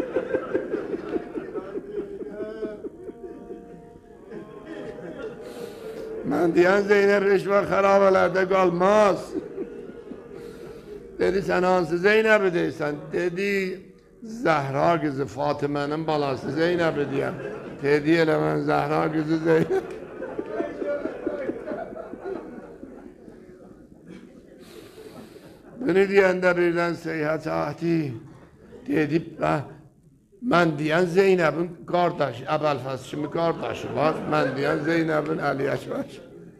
Mən deyən Zeynəb rişvə xarabələrdə qalmaz. Dedi, sən hansı Zeynəbi deysən? Dedi, Zəhra qızı Fatimənin balası Zeynəbi deyəm. Dedi, elə mən Zəhra qızı Zeynəb. Bunu deyəndə birdən seyhət ahdi. Dedi, mən deyən Zeynəbin qardaşı, Əbəlfəz kimi qardaşı var. Mən deyən Zeynəbin Əli Əkbər.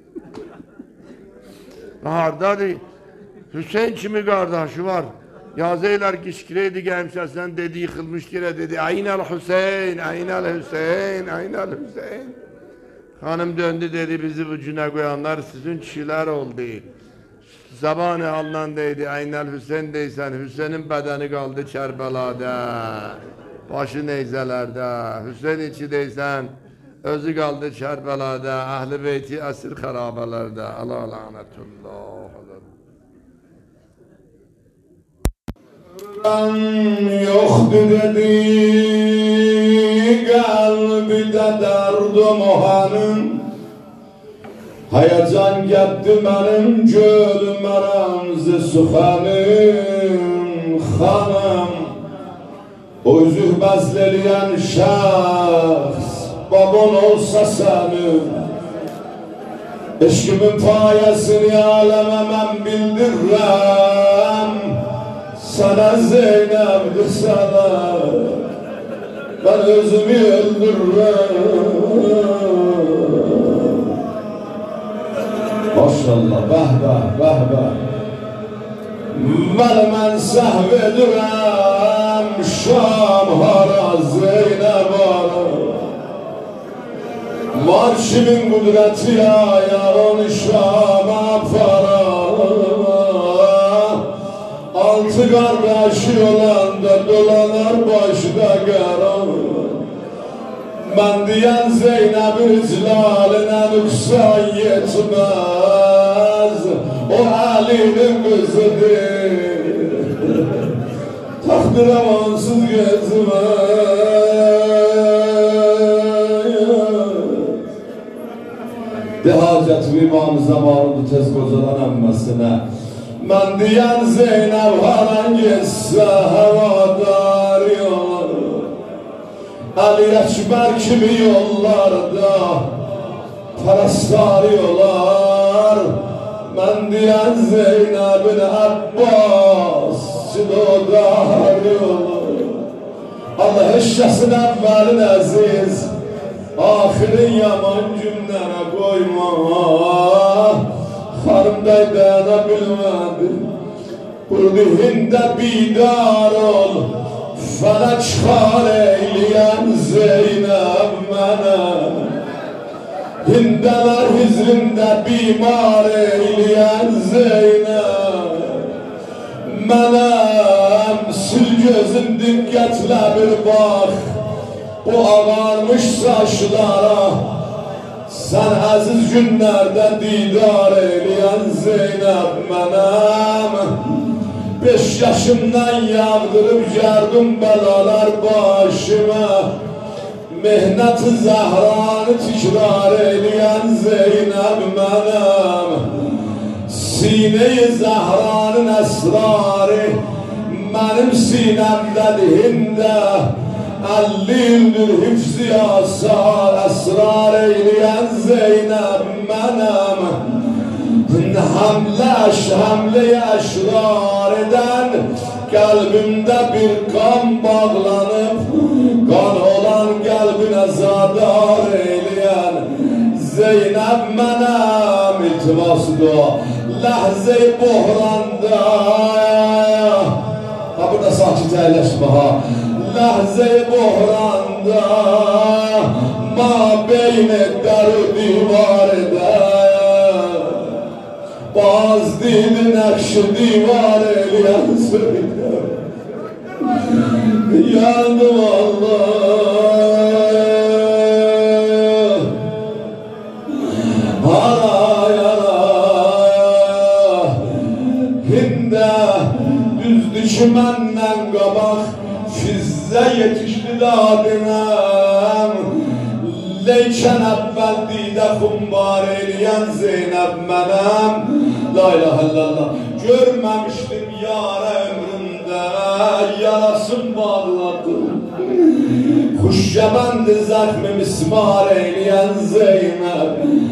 Hardadır? Hüseyin kimi qardaşı var. Yazıylar qışqırıydı gəmsəsən, dedi, yıxılmış girə, dedi, Aynəl Hüseyin, Aynəl Hüseyin, Aynəl Hüseyin. Xanım döndü, dedi, bizi bu günə qoyanlar sizin kişilər oldu. Zaban-ı haldan deydi, Aynəl Hüseyin deysən, Hüseynin bədəni qaldı Kərbəlada, başı neyzələrdə, Hüseyin içi deysən, özü qaldı Kərbəlada, əhl-i beyti əsir xarabələrdə, Allah lənətullah. Yoktu dedi, kalbide derdim o hanım. Hayacan getdi benim gölüm aramızı suxanım, xanım. O üzüh bəzleliyən şəxs, babon olsa sənim. Eşkimin payəsini aləmə mən bildirrəm. Sana Zeynep'dir sana, ben özümü öldürürüm. Maşallah, bah bah, bah bah. mən səhv edirəm Şam hara Zeynəb hara var kimin qudrəti ayağını Şam'a aparar altı qardaşı olanda dolanar başda qarar mən deyən Zeynəbin iclalinə nüqsan yetməz o Ali'nin kızıdır taxtıramansız gezmez de hacet imam zamanında tez kocadan emmesine mən deyən Zeynəb haran geçsə havadar yollar Ali Ekber kimi yollarda parastar yollar mən deyən Zeynəbin Abbas Sidodar yollar Allah eşyasın evvelin əziz axirin yaman günlərə qoyma xarımday dayana bilmədi burdu hində bidar ol felek xar eyləyən Zeynəb mənə hindələr hizrində bimar eyləyən Zeynəb mənəm sil gözün diqqətlə bir bax bu ağarmış saçlara sən əziz günlərdə didar eyləyən Zeynəb mənəm 5 yaşımdan yağdırıb gəldim bəlalar başıma Mehnət-i Zəhranı tikrar eyləyən Zeynəb mənəm Sine-i Zəhranın əsrarı mənim sinəmdədir hində 50 ildir hifz-i asar əsrar eyləyən Zeynəb mənəm Həmlə-i əşrar edən qəlbimdə bir qan bağlanıb qan olan qəlbinə zadar eyləyən Zeynəb mənəm iltivasıdır o ləhzə-i bohranda burada sakit əyləşmə ha ləhzə-i bohranda ma beyni dərü divar edən baz dili nəqşi divar eyləyən Zeynəb yandım Allah haray haray hində düzdü ki məndən qabaq fizzə yetişdi dadinəm leykən əvvəl didə xumbar eyləyən Zeynəb mənəm la ilahe illallah görməmişdim yara ömrümdə yarasın bağladım xuşgəbənd zəxmi mismar eyləyən Zeynəb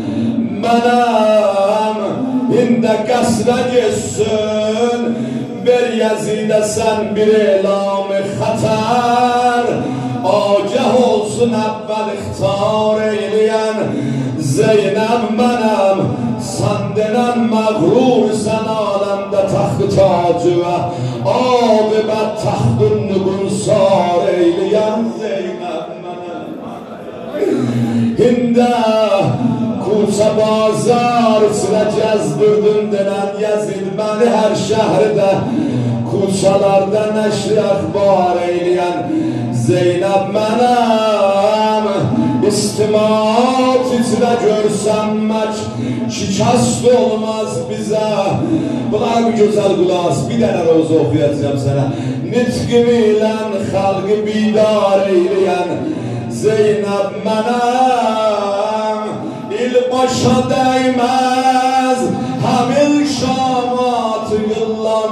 mənəm indi qəsrə geçsin ver Yezidə sən bir elam-ı xətər agah olsun əvvəl ixtar eyləyən Zeynəb mənəm sən denən məğrur sən aləmdə taxtı tacıvə aqibət taxtın nüqünsar eyləyən Zeynəb mənəm hində Kuça bazar içine gezdirdin denen Yezid beni her şehirde Kuçalarda neşri akbar eyleyen Zeynəb mənəm İstimat içine görsənmək şikast olmaz bize Bunlar bir güzel kulağız bir dənə roza okuyacağım sana Nitqimi ilə xalqı bidar eyleyen Zeynəb mənəm il başa değmez hamil şamatı yıllam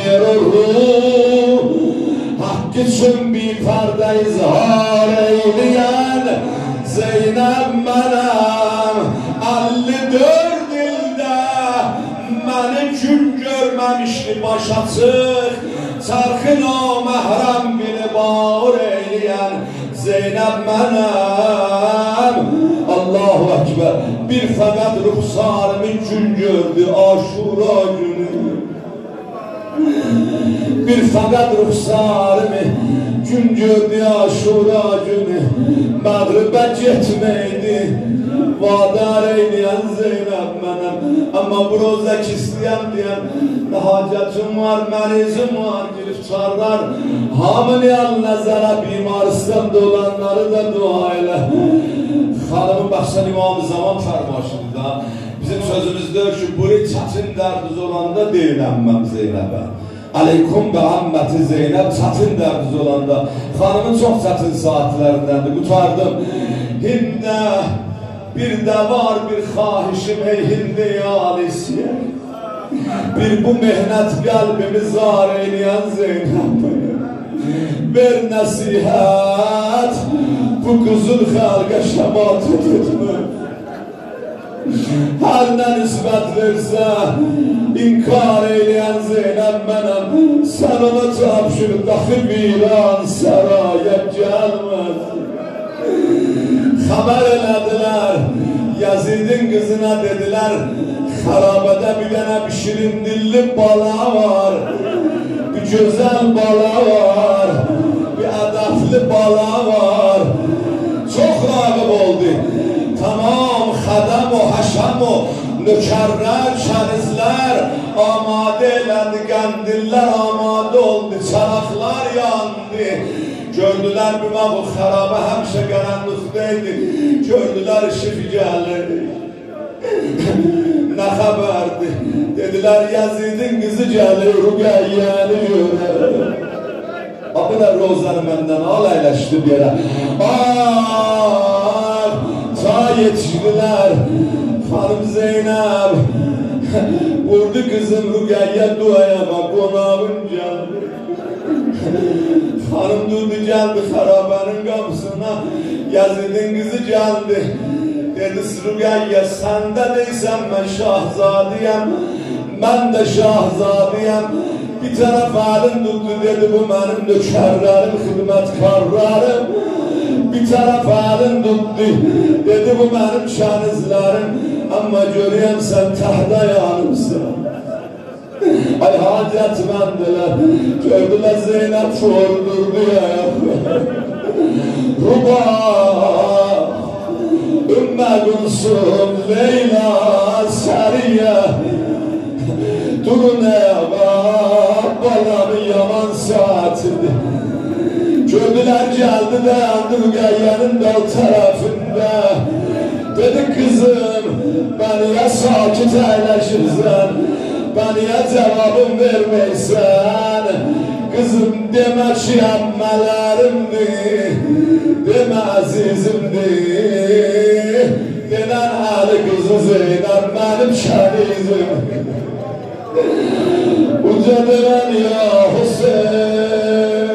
zirru hak için bir perde izhar eyleyen Zeynəb mənəm 54 ildə məni gün görməmişdi baş açıq çarxın o məhrəm biri bağır eyleyen Zeynəb mənəm Allahu Ekber bir fakat ruhsarımın gün gördü Aşura günü Bir fakat ruhsarımı gün gördü aşura günü mağribe gitmeydi vadar eyleyen Zeynep benim ama bu rozak isteyen diyen ne hacetim var merizim var giriftarlar hamile al nazara bimaristan dolanları da dua eyle hanımın baksan İmam-ı Zaman fermaşında bizim sözümüzde şu burayı çetin derdiz olanda değilenmem Zeynep'e Aleyküm be ammeti Zeynep çetin derdiz olanda hanımın çok çetin saatlerindendi kurtardım Hinde bir de var bir kahişim ey Hindi yalisiye bir bu mehnet kalbimi zar eyleyen Zeynep ver nasihat bu kızıl halka şemat etme her ne nispet verse inkar eyleyen Zeynep benim sen ona tapşır dahi viran saraya gelmez haber elediler Yazid'in kızına dediler harabede bir tane bir şirin dilli bala var bir güzel bala var bir edepli bala var çok rağbet oldu tamam hadem o haşam o nökerler şerizler amade elendi kandiller amade oldu çanaklar yandı gördüler bir bu harabe hemşe karanlıktaydı gördüler ışık geldi ne haberdi dediler Yazid'in kızı gelir Rügeyyeni göre abiler rozları benden alaylaştı bir yere ta yetiştiler hanım Zeynep vurdu kızım Rügeyye duaya bak konağın canı hanım durdu geldi harabenin kapısına Yazid'in kızı geldi dedi Rügeyye sen de değilsen ben şahzadiyem ben de şahzadiyem bir taraf halim tuttu dedi bu benim nökerlerim hizmetkarlarım bir taraf halim tuttu dedi bu benim şanizlerim ama görüyorum sen tahta yanımsın ay hacet bendiler gördüler Zeynep vurdurdu ya Ruba Ümme Gülsüm Leyla Seriye durun bak balamın yaman saatinde gördüler geldi de Rügeyye'nin dal tarafında dedi kızım beni ya sakit eyleşirsen beni ya cevabım vermeysen kızım deme şiammelerimdi deme azizimdi denen hali kızı Zeynep benim şanizim uca denen ya Hüseyin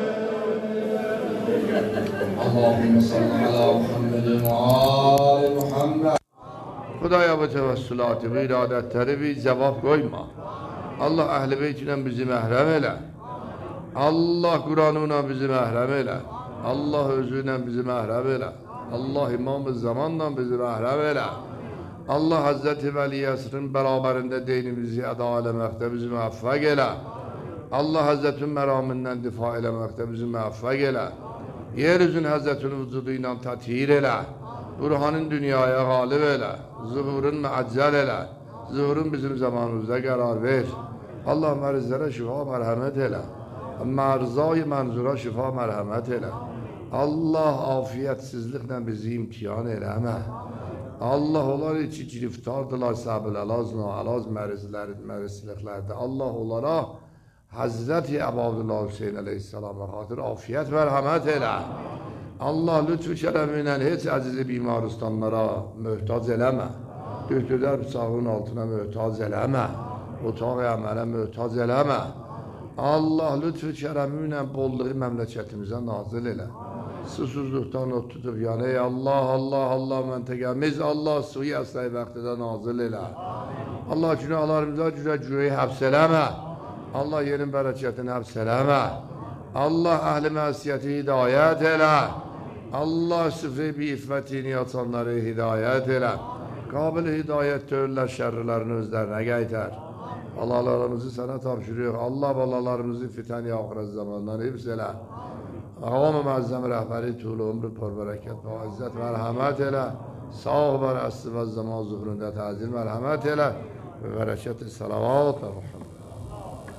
Allahümme salli ala Muhammedin ve ali Muhammed Xudaya bu tevessülatı, bu iradetleri bir cevap koyma. Allah ehl-i beytiyle bizi mehrem ele. Allah Kur'an'ına bizi mehrem ele. Allah özüyle bizi mehrem ele. Allah İmam-ı Zaman'la bizi mehrem ele. Allah Hazreti Veliyesinin beraberinde dinimizi eda elemekte bizi muvaffak ele. Allah Hazreti meraminden difa elemekte bizi muvaffak ele. Yeryüzün Hazretinin vücuduyla tathir ele. Burhanın dünyaya galip ele. Zuhurun muaccel ele. Zuhurun bizim zamanımızda karar ver. Allah merizlere şifa merhamet ele. Merzai menzura şifa merhamet ele. Allah afiyetsizlikle bizi imtihan eleme. Allah onlar için giriftardılar səbirəlaz, nalaz mərizliklərdə. Allah onlara Hazreti Əbadullah Hüseyin Aleyhisselam'a xatır afiyet merhamet elə. Allah lütfü kərəminlə heç əzizi bimarıstanlara möhtac eləmə. Döktürlər bıçağın altına möhtac eləmə. Otaq əmələ möhtac eləmə. Allah lütfü kərəminlə bolluğu məmləkətimizə nazil elə. Susuzluqdan ot tutub yani ey Allah, Allah, Allah məntəqəmiz, Allah suyu əsləyi vaxtıda nazil elə. Allah günahlarımıza güyə həbs eləmə. Allah yerin bərəkətini həbs eləmə. Allah əhli məsiyyəti hidayət elə. Allah sıfri bi iffətini yatanları hidayət elə. Qabil hidayət törlər şərrilərini özlərinə qaytar. Balalarımızı sana tavşırıyor. Allah balalarımızı fitani ahiret zamandan hifz eyle. Ağam-ı Muazzam rehberi tuğlu umru perbereket ve izzet merhamet eyle. Sağ bar aslı ve zaman zuhurunda tazir merhamet eyle. Ve bereket salavat ve Muhammed.